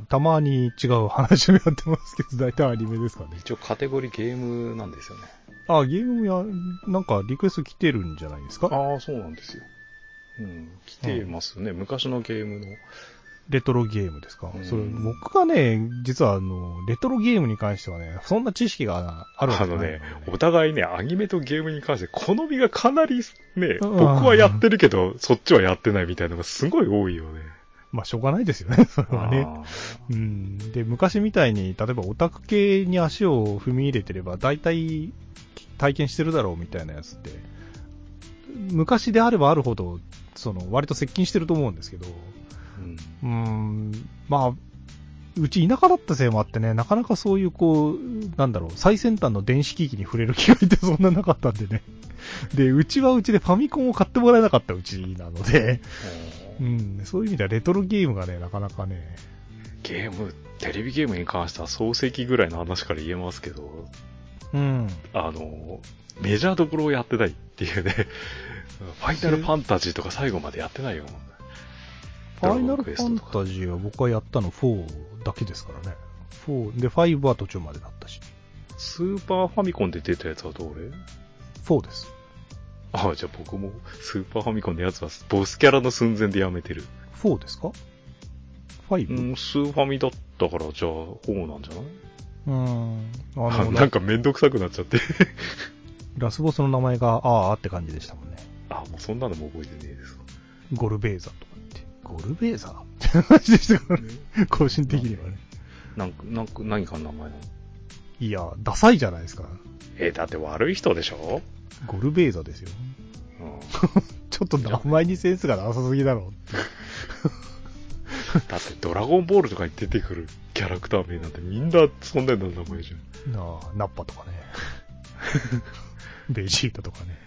たまに違う話をやってますけど、大体アニメですかね。 一応カテゴリーゲームなんですよね。 あ、ゲームや、なんかリクエスト来てるんじゃないですか？ ああ、そうなんですよ。うん、来てますね、うん。昔のゲームの。 レトロゲームですか？うん、それ僕がね、実はあの、レトロゲームに関してはね、そんな知識があるわけじゃない、ね。 あのね、お互いね、アニメとゲームに関して好みがかなりね、僕はやってるけど、そっちはやってないみたいなのがすごい多いよね。 まあ、しょうがないですよね、それはね。うん。で、昔みたいに、例えばオタク系に足を踏み入れてれば、大体体験してるだろうみたいなやつって、昔であればあるほど、その、割と接近してると思うんですけど、うん、うーん、まあ、うち田舎だったせいもあってね、なかなかそういうこう、なんだろう、最先端の電子機器に触れる機会ってそんななかったんでね。で、うちはうちでファミコンを買ってもらえなかったうちなので、うん、そういう意味ではレトロゲームがね、なかなかね。 ゲーム、テレビゲームに関しては創世記ぐらいの話から言えますけど、 うん。 あの、メジャーどころをやってないっていうね、ファイナルファンタジーとか最後までやってないよ。 ファイナルファンタジーは僕はやったのフォーだけですからね。フォーで、ファイブは途中までだったし。 スーパーファミコンで出たやつはどれ？ フォーです。 ああ、じゃあ僕もスーパーファミコンのやつはボスキャラの寸前でやめてる。 フォーですか？ファイブ？ うん、スーファミだったから、じゃあフォーなんじゃない？ うーん。 あの、なんかめんどくさくなっちゃって。 ラスボスの名前が、ああって感じでしたもんね。 ああ、もうそんなのも覚えてねえです。 ゴルベーザとかって。ゴルベーザって話でしたからね。個人的にはね。 なんか、なんか、何かの名前なの？ いや、ダサいじゃないですか。 え、だって悪い人でしょ？ ゴルベーザですよ。うん、ちょっと名前にセンスがなさすぎだろうって。 だってドラゴンボールとかに出てくるキャラクター名なんてみんなそんなような名前じゃん。 なあ、ナッパとかね。ベジータとかね。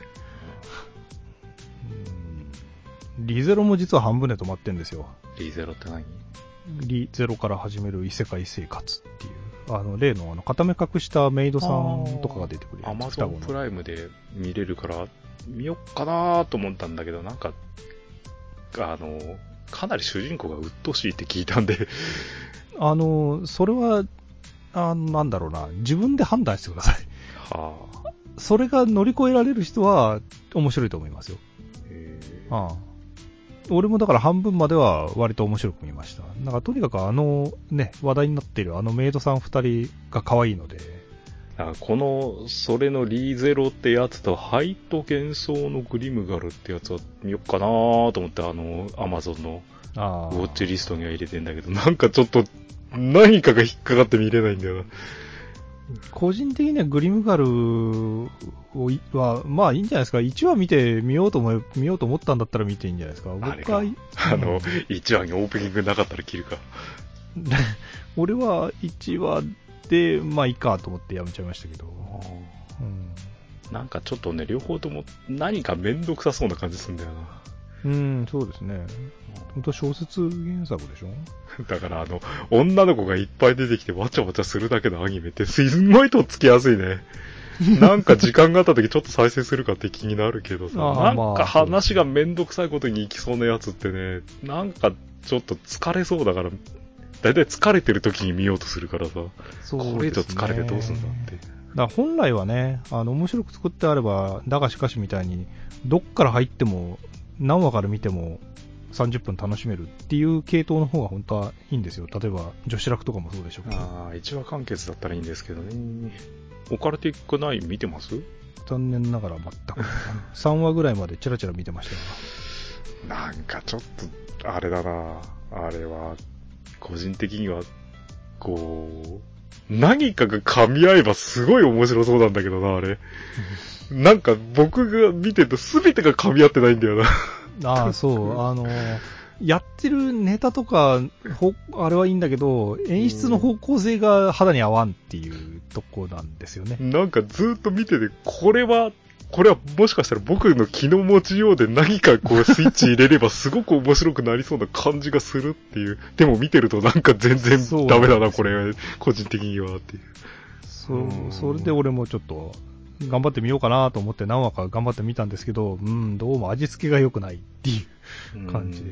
うん、リゼロも実は半分で止まってんですよ。 リゼロって何？ リゼロから始める異世界生活っていう、あの、例のあの、片目隠したメイドさんとかが出てくるやつ。 アマゾンプライムで見れるから、見よっかなと思ったんだけど、なんか、あの、かなり主人公が鬱陶しいって聞いたんで。 あの、それは、あなんだろうな、自分で判断してください。はあ。それが乗り越えられる人は面白いと思いますよ。へー。ああ。俺もだから半分までは割と面白く見ました。なんかとにかくあのね、話題になっているあのメイドさん二人が可愛いので。 あ、この、それのリーゼロってやつと、ハイト幻想のグリムガルってやつは見よっかなーと思って、あの、アマゾンのウォッチリストには入れてんだけど、なんかちょっと、何かが引っかかって見れないんだよな。 個人的にはグリムガルは、まあいいんじゃないですか。いちわ見て見ようと思見ようと思ったんだったら見ていいんじゃないですか。僕は、 あの、いちわにオープニングなかったら切るか。 俺はいちわで、まあいいかと思ってやめちゃいましたけど。 うん、なんかちょっとね、両方とも何かめんどくさそうな感じするんだよな。 うん、そうですね。本当小説原作でしょ。 だからあの、女の子がいっぱい出てきてわちゃわちゃするだけのアニメってすごいとっつきやすいね。なんか時間があった時ちょっと再生するかって気になるけどさ、なんか話がめんどくさいことに行きそうなやつってね、なんかちょっと疲れそうだから、だいたい疲れてる時に見ようとするからさ、そうですね、これ以上疲れてどうすんだって。 だから本来はね、あの面白く作ってあれば、だがしかしみたいに、どっから入っても、何話から見てもさんじゅっぷん楽しめるっていう系統の方が本当はいいんですよ。例えば女子楽とかもそうでしょうけど。 ああ、いちわ完結だったらいいんですけどね。オカルティックナイン見てます？ 残念ながら全くさんわぐらいまでチラチラ見てましたよ。なんかちょっとあれだな、あれは個人的にはこう何かが噛み合えばすごい面白そうなんだけどな、あれ。なんか僕が見てると全てが噛み合ってないんだよな。 ああ、そう、あのやってるネタとかほあれはいいんだけど、演出の方向性が肌に合わんっていうとこなんですよね。 なんかずっと見てて、これはこれはもしかしたら僕の気の持ちようで何かこうスイッチ入れればすごく面白くなりそうな感じがするっていう。でも見てるとなんか全然ダメだな、これ、個人的にはっていう。 そう、それで俺もちょっと頑張ってみようかなと思って何話か頑張ってみたんですけど、うん、どうも味付けが良くないっていう感じで、うん、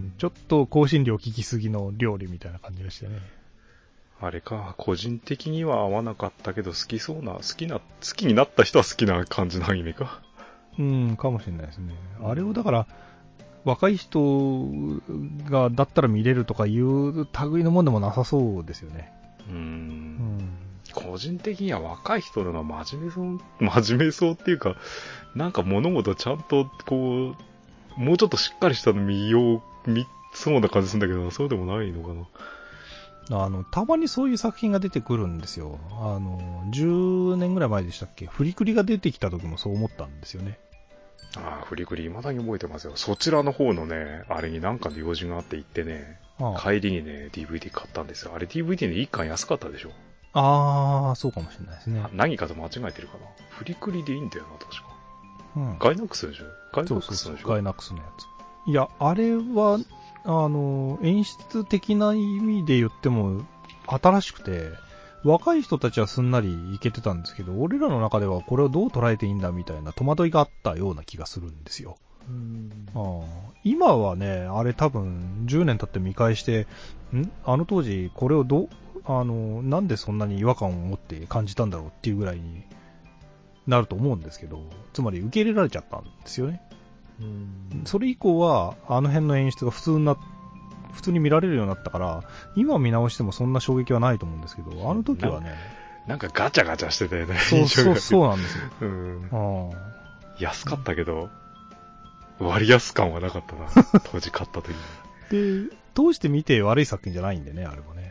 ちょっと香辛料効きすぎの料理みたいな感じがしてね。 あれか、個人的には合わなかったけど好きそうな、好きな、好きになった人は好きな感じのアニメか。 うん、かもしれないですね。あれをだから、若い人がだったら見れるとかいう類のもんでもなさそうですよね。 うーん。うん個人的には若い人のが真面目そう、真面目そうっていうか、なんか物事ちゃんとこう、もうちょっとしっかりしたの見よう、見そうな感じするんだけど、そうでもないのかな。あの、たまにそういう作品が出てくるんですよ。あの、じゅうねんぐらい前でしたっけ？フリクリが出てきた時もそう思ったんですよね。 ああ、フリクリ未だに覚えてますよ。そちらの方のね、あれになんかの用事があって行ってね、ああ帰りにね、ディーブイディー 買ったんですよ。あれ ディーブイディー のいっかん安かったでしょ。 ああ、そうかもしれないですね。 何かと間違えてるかな。フリクリでいいんだよな、確か。 うん。 ガイナックスでしょ？ガイナックスでしょ？ そうそうそう、ガイナックスのやつ。いや、あれは、あの、演出的な意味で言っても、新しくて、若い人たちはすんなりいけてたんですけど、俺らの中ではこれをどう捉えていいんだみたいな戸惑いがあったような気がするんですよ。うんあ今はね、あれ多分じゅうねん経って見返して、んあの当時これをどう、あの、なんでそんなに違和感を持って感じたんだろうっていうぐらいになると思うんですけど、つまり受け入れられちゃったんですよね。うんそれ以降は、あの辺の演出が普通にな、普通に見られるようになったから、今見直してもそんな衝撃はないと思うんですけど、あの時はね。 なんかガチャガチャしてたよね。 そうそう、そうなんですよ。うん、安かったけど、割安感はなかったな。当時買った時に。で、通して見て悪い作品じゃないんでね、あれもね。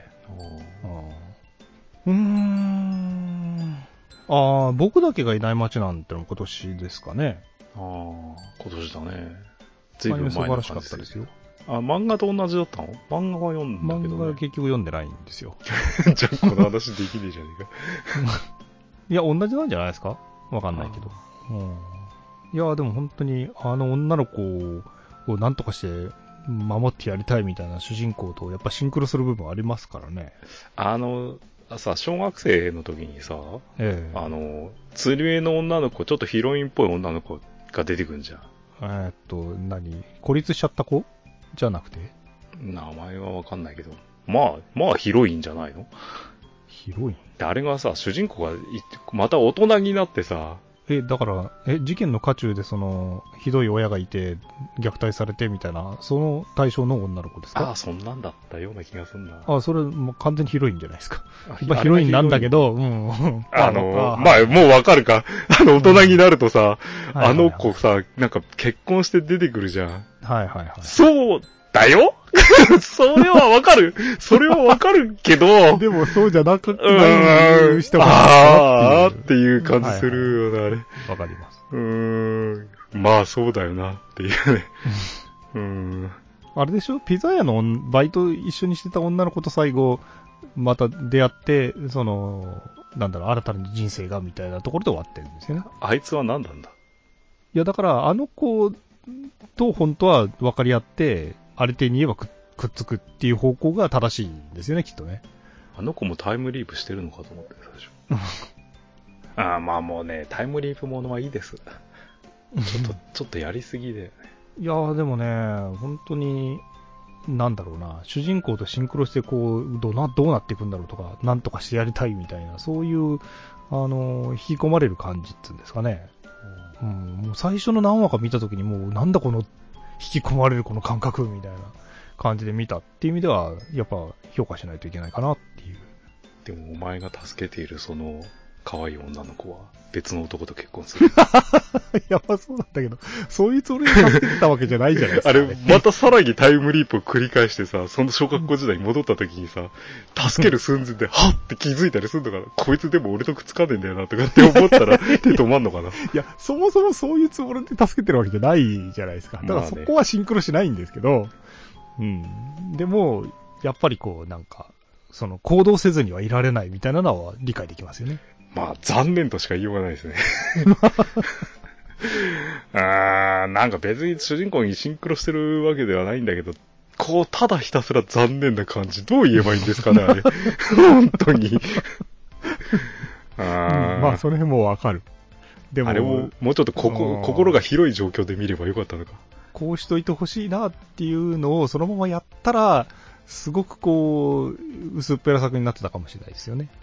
うーん。ああ、僕だけがいない街なんてのも今年ですかね。 ああ、今年だね。随分前の感じ素晴らしかったですよ。 あ、漫画と同じだったの？漫画は読んだけど、ね、 漫画は結局読んでないんですよ。 じゃあこの話できねえじゃねえか。 いや、同じなんじゃないですか？わかんないけど。うん、いや、でも本当に、あの女の子をなんとかして守ってやりたいみたいな主人公と、やっぱシンクロする部分ありますからね。あの、さ、小学生の時にさ、 ええ、 あの、釣り絵の女の子、ちょっとヒロインっぽい女の子が出てくるんじゃん。 えー、っと、何？孤立しちゃった子じゃなくて？ 名前はわかんないけど。まあ、まあヒロインじゃないの？ ヒロイン？ で、あれがさ、主人公がまた大人になってさ、 え、だから、え、事件の渦中でその、ひどい親がいて、虐待されてみたいな、その対象の女の子ですか？ ああ、そんなんだったような気がすんな。 ああ、それ、もう完全にヒロインじゃないですか。まあ、ヒロインなんだけど、うん。 あの、まあ、もうわかるか。あの、大人になるとさ、うん、あの子さ、なんか結婚して出てくるじゃん。 はいはいはい。 そうだよそれはわかる。それはわかるけど。 でもそうじゃなくない人がああっていう感じするよな、あれ。 わかります。 うーん。まあそうだよなっていうね。うーん。 あれでしょ？ピザ屋のバイト一緒にしてた女の子と最後、また出会って、その、なんだろう、新たな人生がみたいなところで終わってるんですよね。 あいつは何なんだ？ いやだから、あの子と本当は分かり合って、あれ手に言えば く, くっつくっていう方向が正しいんですよね、きっとね。 あの子もタイムリープしてるのかと思って最初。ああ、まあもうね、タイムリープものはいいです。ちょっと、ちょっとやりすぎで、ね。 いやーでもね、本当に、なんだろうな、主人公とシンクロしてこう、どうな、どうなっていくんだろうとか、なんとかしてやりたいみたいな、そういう、あの、引き込まれる感じっていうんですかね。うん、もう最初の何話か見たときにもう、なんだこの、引き込まれるこの感覚みたいな感じで見たっていう意味では、やっぱ評価しないといけないかなっていう。 でもお前が助けているその可愛い女の子は別の男と結婚する。 やばそうなんだけど、そういうつもりで助けてたわけじゃないじゃないですか。 あれ、またさらにタイムリープを繰り返してさ、その小学校時代に戻った時にさ、助ける寸前で、はっって気づいたりするのかな。こいつでも俺とくっつかねえんだよなとかって思ったら手止まんのかな。いや、そもそもそういうつもりで助けてるわけじゃないじゃないですか。だからそこはシンクロしないんですけど、うん。でも、やっぱりこう、なんか、その行動せずにはいられないみたいなのは理解できますよね。 まあ、残念としか言いようがないですね。あー、なんか別に主人公にシンクロしてるわけではないんだけど、こう、ただひたすら残念な感じ、どう言えばいいんですかね、あれ。本当に。 あー、うん、まあ、その辺もわかる。 でも、あれも、もうちょっとここ心が広い状況で見ればよかったのか。 こうしといてほしいなっていうのをそのままやったら、すごくこう、薄っぺら作になってたかもしれないですよね。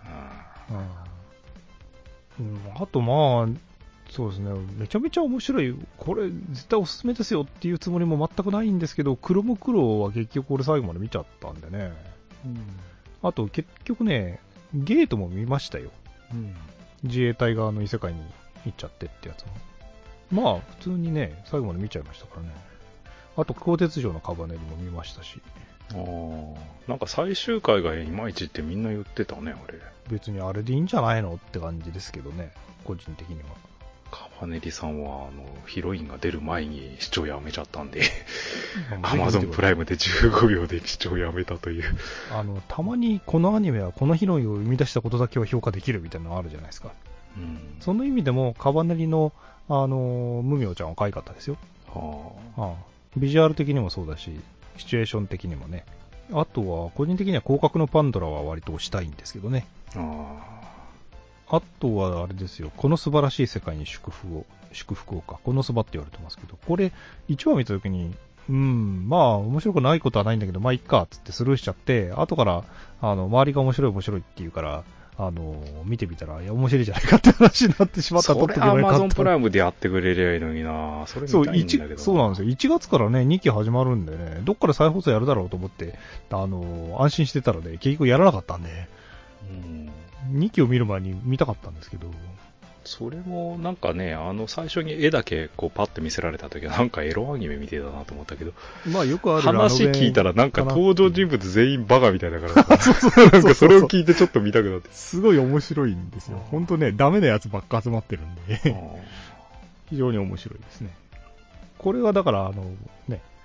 うん、あとまあ、そうですね、めちゃめちゃ面白い、これ絶対おすすめですよっていうつもりも全くないんですけど、黒も黒は結局俺最後まで見ちゃったんでね。うん、あと結局ね、ゲートも見ましたよ。うん、自衛隊側の異世界に行っちゃってってやつも。まあ、普通にね、最後まで見ちゃいましたからね。あと、鋼鉄城のカバネリも見ましたし。 ああ、なんか最終回がいまいちってみんな言ってたね、あれ。 別にあれでいいんじゃないのって感じですけどね、個人的には。 カバネリさんは、あの、ヒロインが出る前に視聴やめちゃったんで、アマゾンプライムでじゅうごびょうで視聴やめたという。 あの、たまにこのアニメはこのヒロインを生み出したことだけは評価できるみたいなのあるじゃないですか。うん、その意味でも、カバネリの、あの、ムミョちゃんは可愛かったですよ。はあはあ、ビジュアル的にもそうだし、シチュエーション的にもね。あとは、個人的には広角のパンドラは割と推したいんですけどね。ああとは、あれですよ。この素晴らしい世界に祝福を、祝福をか。このそばって言われてますけど、これ、いちわ見たときに、うん、まあ、面白くないことはないんだけど、まあ、いっか、つってスルーしちゃって、後から、あの、周りが面白い面白いって言うから、あの、見てみたら、いや、面白いじゃないかって話になってしまったとってそれアマゾンプライムでやってくれりゃいいのにな。それ見たいんだけどな。 そう、そうなんですよ。いちがつからね、にき始まるんでね、どっから再放送やるだろうと思って、あの、安心してたらね、結局やらなかったんで、うん、にきを見る前に見たかったんですけど。 それもなんかね、あの最初に絵だけこうパッて見せられた時はなんかエロアニメみてえだなと思ったけど、 まあよくある話聞いたらなんか登場人物全員バカみたいだからさ、そうそうなんかそれを聞いてちょっと見たくなって。 すごい面白いんですよ。ほんとね、ダメなやつばっか集まってるんで、非常に面白いですね。これはだからあのね、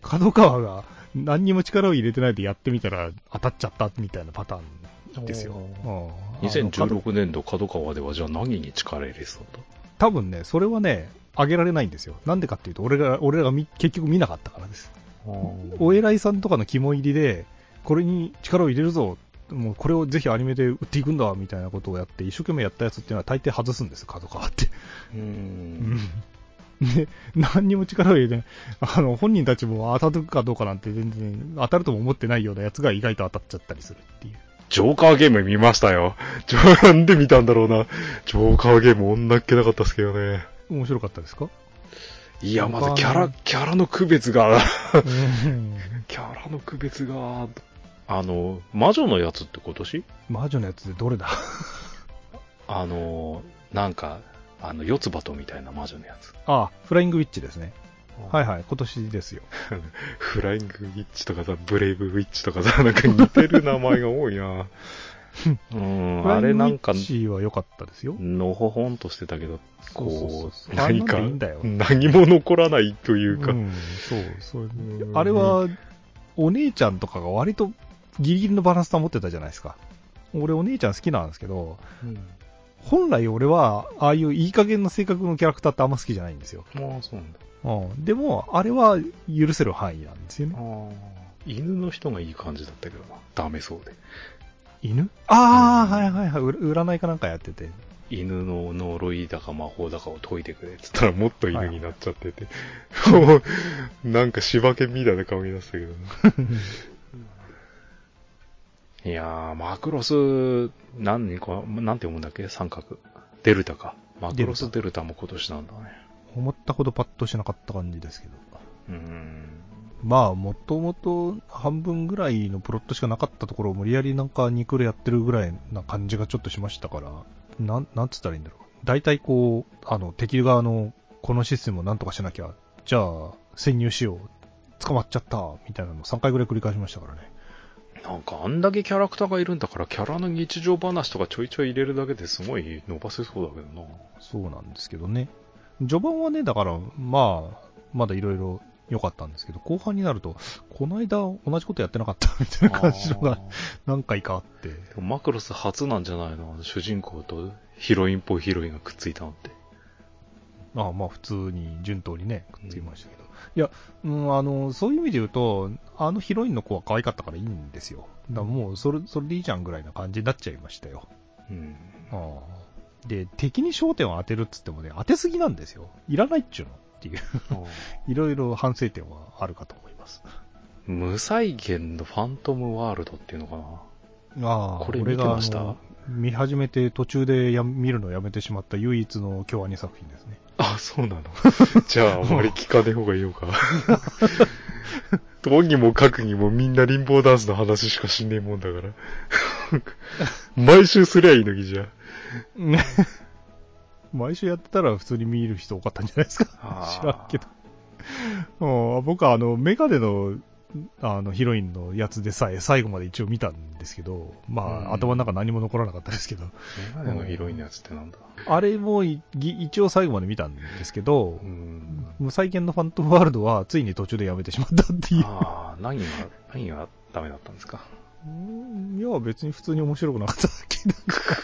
角川が何にも力を入れてないでやってみたら当たっちゃったみたいなパターンですよ。 にせんじゅうろくねん度角川ではじゃあ何に力入れてたんだ？ 多分ね、それはね、あげられないんですよ。なんでかっていうと、俺が、俺らが結局見なかったからです。お偉いさんとかの肝入りで、これに力を入れるぞ、もうこれをぜひアニメで売っていくんだみたいなことをやって、一生懸命やったやつっていうのは大抵外すんですよ、角川って。うーんで、何にも力を入れて、あの、本人たちも当たるかどうかなんて全然当たるとも思ってないようなやつが意外と当たっちゃったりするっていう。 ジョーカーゲーム見ましたよ。なんで見たんだろうな。ジョーカーゲーム女っ気なかったですけどね。 面白かったですか？ いや、まずキャラ、キャラの区別が、キャラの区別が、あの、魔女のやつって今年？ 魔女のやつでどれだ？ あの、なんか、あの、四つ葉とみたいな魔女のやつ。 ああ、フライングウィッチですね。はいはい、今年ですよ。 フライングウィッチとかさ、ブレイブウィッチとかさ、なんか似てる名前が多いな。うん、あれなんか、 ウィッチは良かったですよ。 のほほんとしてたけど、こう、 そうそうそう何か、 いいんだよ何も残らないというか。 うん、そう、そう。あれは、お姉ちゃんとかが割とギリギリのバランス保ってたじゃないですか。俺お姉ちゃん好きなんですけど、うん、本来俺は、ああいういい加減な性格のキャラクターってあんま好きじゃないんですよ。 ああ、そうなんだ。 うん、でも、あれは許せる範囲なんですよね。 あ犬の人がいい感じだったけどな。ダメそうで。 犬ああ、うん、はいはいはい。占いかなんかやってて。 犬の呪いだか魔法だかを解いてくれって言ったらもっと犬になっちゃってて。はい、なんか柴犬みたいな顔になってたけどね。いやー、マクロス、何か、なんて読むんだっけ三角。デルタか。マクロスデルタも今年なんだね。 思ったほどパッとしなかった感じですけど。 うーん。 まあ、もともと半分ぐらいのプロットしかなかったところを無理やりなんかニクレやってるぐらいな感じがちょっとしましたから、なん、なんつったらいいんだろう。大体こう、あの、敵側のこのシステムをなんとかしなきゃ、じゃあ、潜入しよう。捕まっちゃった。みたいなのをさんかいぐらい繰り返しましたからね。 なんかあんだけキャラクターがいるんだからキャラの日常話とかちょいちょい入れるだけですごい伸ばせそうだけどな。 そうなんですけどね。序盤はね、だから、まあ、まだいろいろ良かったんですけど、後半になると、この間同じことやってなかったみたいな感じのが何回かあって。でもマクロス初なんじゃないの？主人公とヒロインっぽいヒロインがくっついたのって。 ああ、まあ普通に順当にね、くっつきましたけど。うん、いや、うん、あの、そういう意味で言うと、あのヒロインの子は可愛かったからいいんですよ。だからもう、それ、それでいいじゃんぐらいな感じになっちゃいましたよ。うん。ああ。で、敵に焦点を当てるっつってもね、当てすぎなんですよ。いらないっちゅうのっていう。いろいろ反省点はあるかと思います。 無再現のファントムワールドっていうのかな。 ああ、 これ見てました？ 見始めて途中でや見るのをやめてしまった唯一の京アニ作品ですね。 あ、そうなの。じゃああまり聞かねえ方がいいのか。とにもかくにもみんなリンボーダンスの話しかしねえもんだから。毎週すりゃいいのにじゃあ。 毎週やってたら普通に見る人多かったんじゃないですか。知らんけど。僕はあの、メガネのあの、ヒロインのやつでさえ最後まで一応見たんですけど、まあ、うん、頭の中何も残らなかったですけど。 メガネのヒロインのやつってなんだ？ あれも一応最後まで見たんですけど、うん、無再現のファントムワールドはついに途中でやめてしまったっていう。 ああ、何が、何がダメだったんですか？ うん、いや、別に普通に面白くなかっただけなんか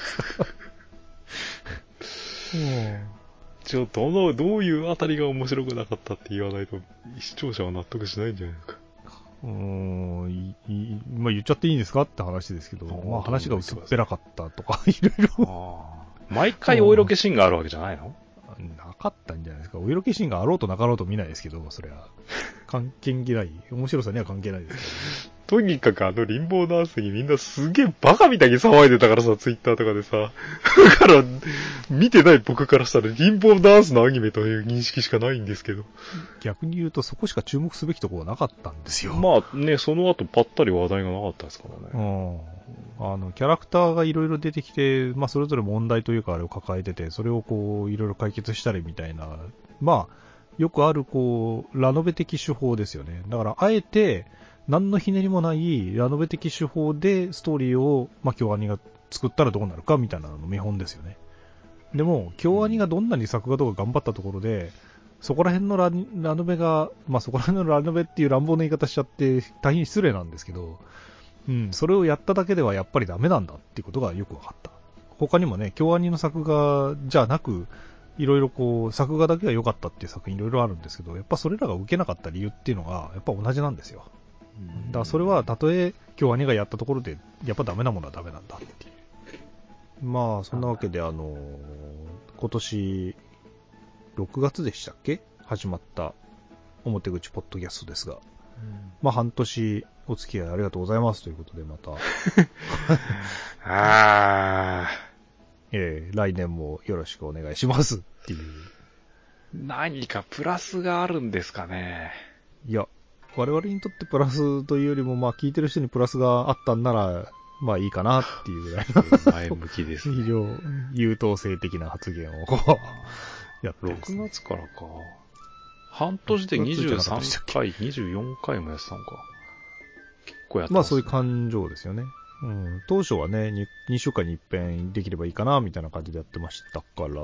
じゃあ、どの、どういうあたりが面白くなかったって言わないと、視聴者は納得しないんじゃないですか。 うーん、いいまあ、言っちゃっていいんですかって話ですけど、まあ話が薄っぺらかったとか、いろいろ。 毎回お色気シーンがあるわけじゃないの？ なかったんじゃないですか。お色気シーンがあろうとなかろうと見ないですけど、それは。関係ない。面白さには関係ないですけど、ね。 とにかくあのリンボーダンスにみんなすげえバカみたいに騒いでたからさ、ツイッターとかでさ。だから、見てない僕からしたらリンボーダンスのアニメという認識しかないんですけど。 逆に言うとそこしか注目すべきところはなかったんですよ。 まあね、その後パッタリ話題がなかったですからね。 うん。あの、キャラクターがいろいろ出てきて、まあそれぞれ問題というかあれを抱えてて、それをこう、いろいろ解決したりみたいな、まあ、よくあるこう、ラノベ的手法ですよね。だから、あえて、何のひねりもないラノベ的手法でストーリーを、まあ、京アニが作ったらどうなるかみたいなのの見本ですよね。でも、京アニがどんなに作画とか頑張ったところで、 そこら辺の ラ, ラノベが、まあそこら辺のラノベっていう乱暴な言い方しちゃって大変失礼なんですけど、うん、それをやっただけではやっぱりダメなんだっていうことがよく分かった。他にもね、京アニの作画じゃなく、いろいろこう、作画だけが良かったっていう作品いろいろあるんですけど、やっぱそれらが受けなかった理由っていうのが、やっぱ同じなんですよ。だからそれは、たとえ京アニがやったところで、やっぱダメなものはダメなんだっていう。まあ、そんなわけで、あの、今年、ろくがつでしたっけ始まった表口ポッドキャストですが、うん、まあ半年お付き合いありがとうございますということでまたあー、えー、来年もよろしくお願いしますっていう。 何かプラスがあるんですかね。 いや、我々にとってプラスというよりも、まあ聞いてる人にプラスがあったんならまあいいかなっていうぐらいの前向きです、ね、 非常優等生的な発言をこうやってろくがつからか。半年でにじゅうさんかい、にじゅうよんかいもやってたのか。結構やってますね。 まあそういう感情ですよね。うん、当初はね 2, にしゅうかんに一遍できればいいかなみたいな感じでやってましたから、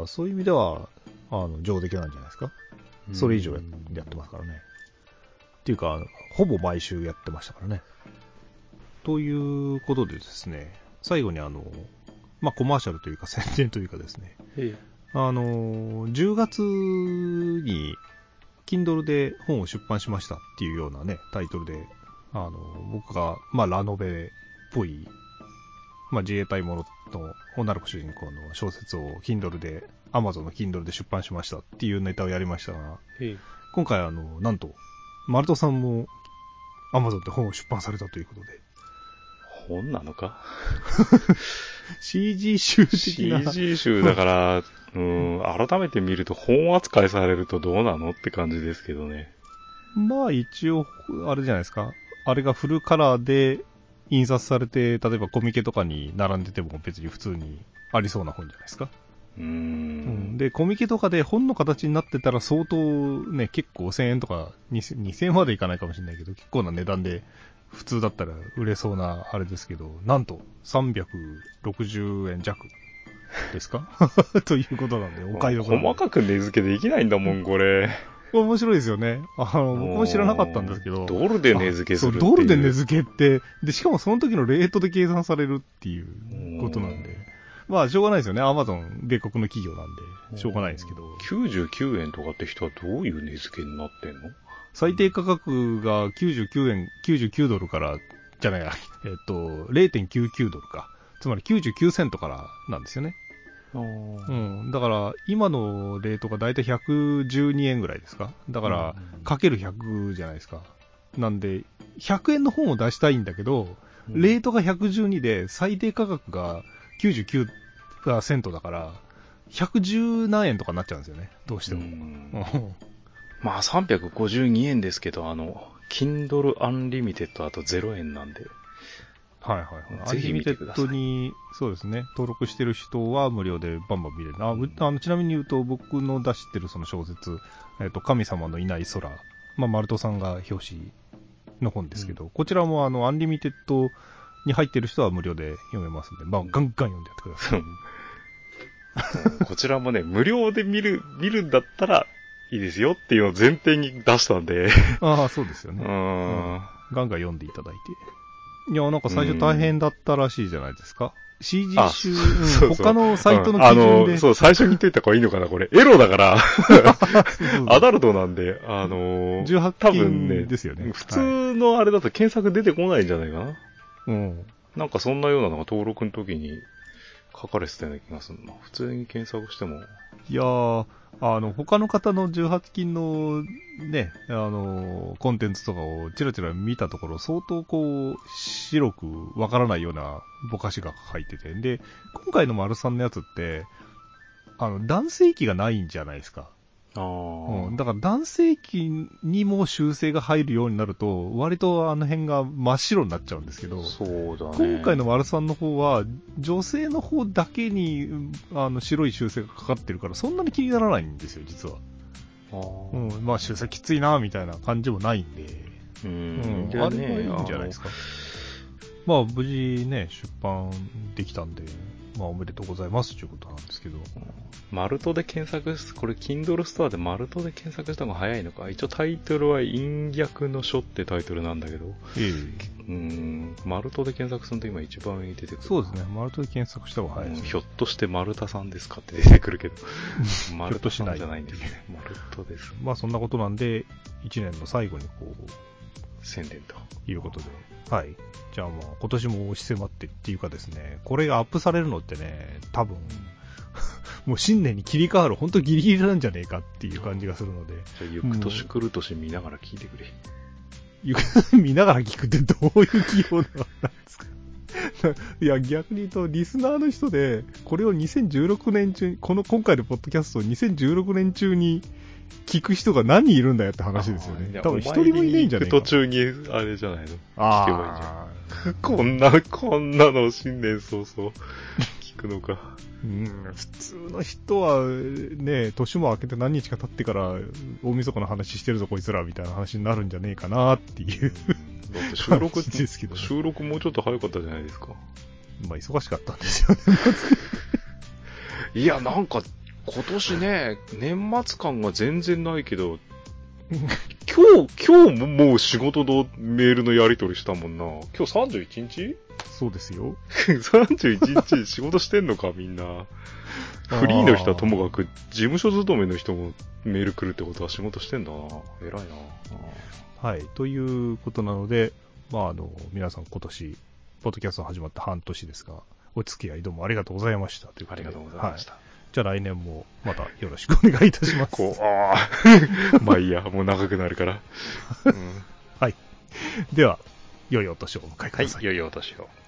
そういう意味ではあの上出来なんじゃないですか。それ以上 や, やってますからね。っていうかほぼ毎週やってましたからね。ということでですね、最後にあの、まあ、コマーシャルというか宣伝というかですね、 ええ、 あのじゅうがつに Kindle で本を出版しましたっていうようなねタイトルで、あの僕がまあラノベっぽい、まあ、自衛隊ものの女の子主人公の小説を Kindle で Amazon の Kindle で出版しましたっていうネタをやりましたが、 ええ、 今回あのなんとマルトさんも Amazon で本を出版されたということで。 本なのかシージー 集的なシージー 集だからうーん改めて見ると本扱いされるとどうなのって感じですけどね。 まあ一応あれじゃないですか、あれがフルカラーで印刷されて例えばコミケとかに並んでても別に普通にありそうな本じゃないですか。 うーん、うん、 でコミケとかで本の形になってたら相当ね結構せんえんとかにせんえんまでいかないかもしれないけど結構な値段で普通だったら売れそうなあれですけど、なんとさんびゃくろくじゅうえん弱ですかということなんでお買い得なんで。 細かく値付けできないんだもんこれ。 面白いですよね。あの僕も知らなかったんですけど、 ドルで値付けするっていう。 そうドルで値付けってでしかもその時のレートで計算されるっていうことなんで、まあしょうがないですよね。アマゾン米国の企業なんでしょうがないですけど、 きゅうじゅうきゅうえんとかって人はどういう値付けになってんの？ 最低価格がきゅうじゅうきゅうえん、きゅうじゅうきゅうドルからじゃないや、えっと れいてんきゅうきゅうドルか、つまりきゅうじゅうきゅうセントからなんですよね。うん、だから今のレートがだいたいひゃくじゅうにえんぐらいですか。だからかけるひゃくじゃないですか。なんでひゃくえんの本を出したいんだけど、レートがひゃくじゅうにで最低価格がきゅうじゅうきゅうセントだからひゃくじゅう何円とかになっちゃうんですよね、どうしても。うんまあさんびゃくごじゅうにえんですけど、あの Kindle Unlimited あとゼロえんなんで。 はいはいはい。ぜひ見てください。アンリミテッドに、そうですね、登録してる人は無料でバンバン見れる。あ、うん、あのちなみに言うと、僕の出してるその小説、えっと、神様のいない空、まあ、マルトさんが表紙の本ですけど、うん、こちらもあの、アンリミテッドに入ってる人は無料で読めますんで、まあ、ガンガン読んでやってください。 うん、こちらもね、無料で見る、見るんだったらいいですよっていうのを前提に出したんで。 ああ、そうですよね。うん。ガンガン読んでいただいて。いや、なんか最初大変だったらしいじゃないですか。シージー 集、うん、そうそう他のサイトの基準で、うん、あの、 そう、最初に言っといた方がいいのかな、これ。エロだから、アダルトなんで、あのー、 じゅうはち多分ね、 ですよね。 普通のあれだと検索出てこないんじゃないかな。 うん。 なんかそんなようなのが登録の時に書かれてたような気がするな。普通に検索しても。 いやー、あの、他の方のじゅうはち禁のね、あの、コンテンツとかをチラチラ見たところ、相当こう、白くわからないようなぼかしが入ってて。で、今回の丸さんのやつって、あの、男性器がないんじゃないですか。 あうん、だから男性器にも修正が入るようになると、割とあの辺が真っ白になっちゃうんですけど、 そうだね、 今回の丸さんの方は、女性の方だけにあの白い修正がかかってるから、そんなに気にならないんですよ、実は。 あ、 うん、まあ修正きついな、みたいな感じもないんで、 うん、 うん、あれはいいんじゃないですか。まあ無事ね、出版できたんで、 まあ、おめでとうございますということなんですけど。 マルトで検索し、これ Kindle ストアでマルトで検索した方が早いのか。一応タイトルは陰逆の書ってタイトルなんだけど。ええー。うーん、マルトで検索すると今一番上に出てくる。 そうですね。マルトで検索した方が早いです、ね、 ひょっとしてマルタさんですかって出てくるけど。マルトさんじゃないんですね。マルトです。 まあそんなことなんで、一年の最後にこう、 宣伝ということで。はい。じゃあまあ今年も押し迫ってっていうかですね、これがアップされるのってね、多分、もう新年に切り替わる本当ギリギリなんじゃねえかっていう感じがするので。 じゃあ行く年来る年見ながら聞いてくれ。 見ながら聞くってどういう企業なんですかいや、逆に言うと、リスナーの人で、これをにせんじゅうろくねん中に、この今回のポッドキャストをにせんじゅうろくねん中に聞く人が何人いるんだよって話ですよね。多分一人もいないんじゃないかな。 途中に、あれじゃないの聞けばいいじゃん。こんな、こんなの新年早々聞くのか。 うん、普通の人はね、年も明けて何日か経ってから大晦日の話してるぞこいつらみたいな話になるんじゃねえかなっていう。 だって収録ですけど、ね、収録もうちょっと早かったじゃないですか。 まあ忙しかったんですよね。 いや、なんか今年ね、年末感が全然ないけど、今日、今日ももう仕事のメールのやり取りしたもんな。今日さんじゅういちにち？ そうですよ。 さんじゅういちにち仕事してんのかみんな。フリーの人はともかく、事務所勤めの人もメール来るってことは仕事してんだな。偉いな。 はい。ということなので、まああの、皆さん今年、ポッドキャスト始まって半年ですが、お付き合いどうもありがとうございました。ということで。 ありがとうございました。はい、 じゃあ来年もまたよろしくお願いいたします。 こう、ああ。まあいいや、もう長くなるから。 うん、はい。では、良いお年をお迎えください。 はい、良いお年を。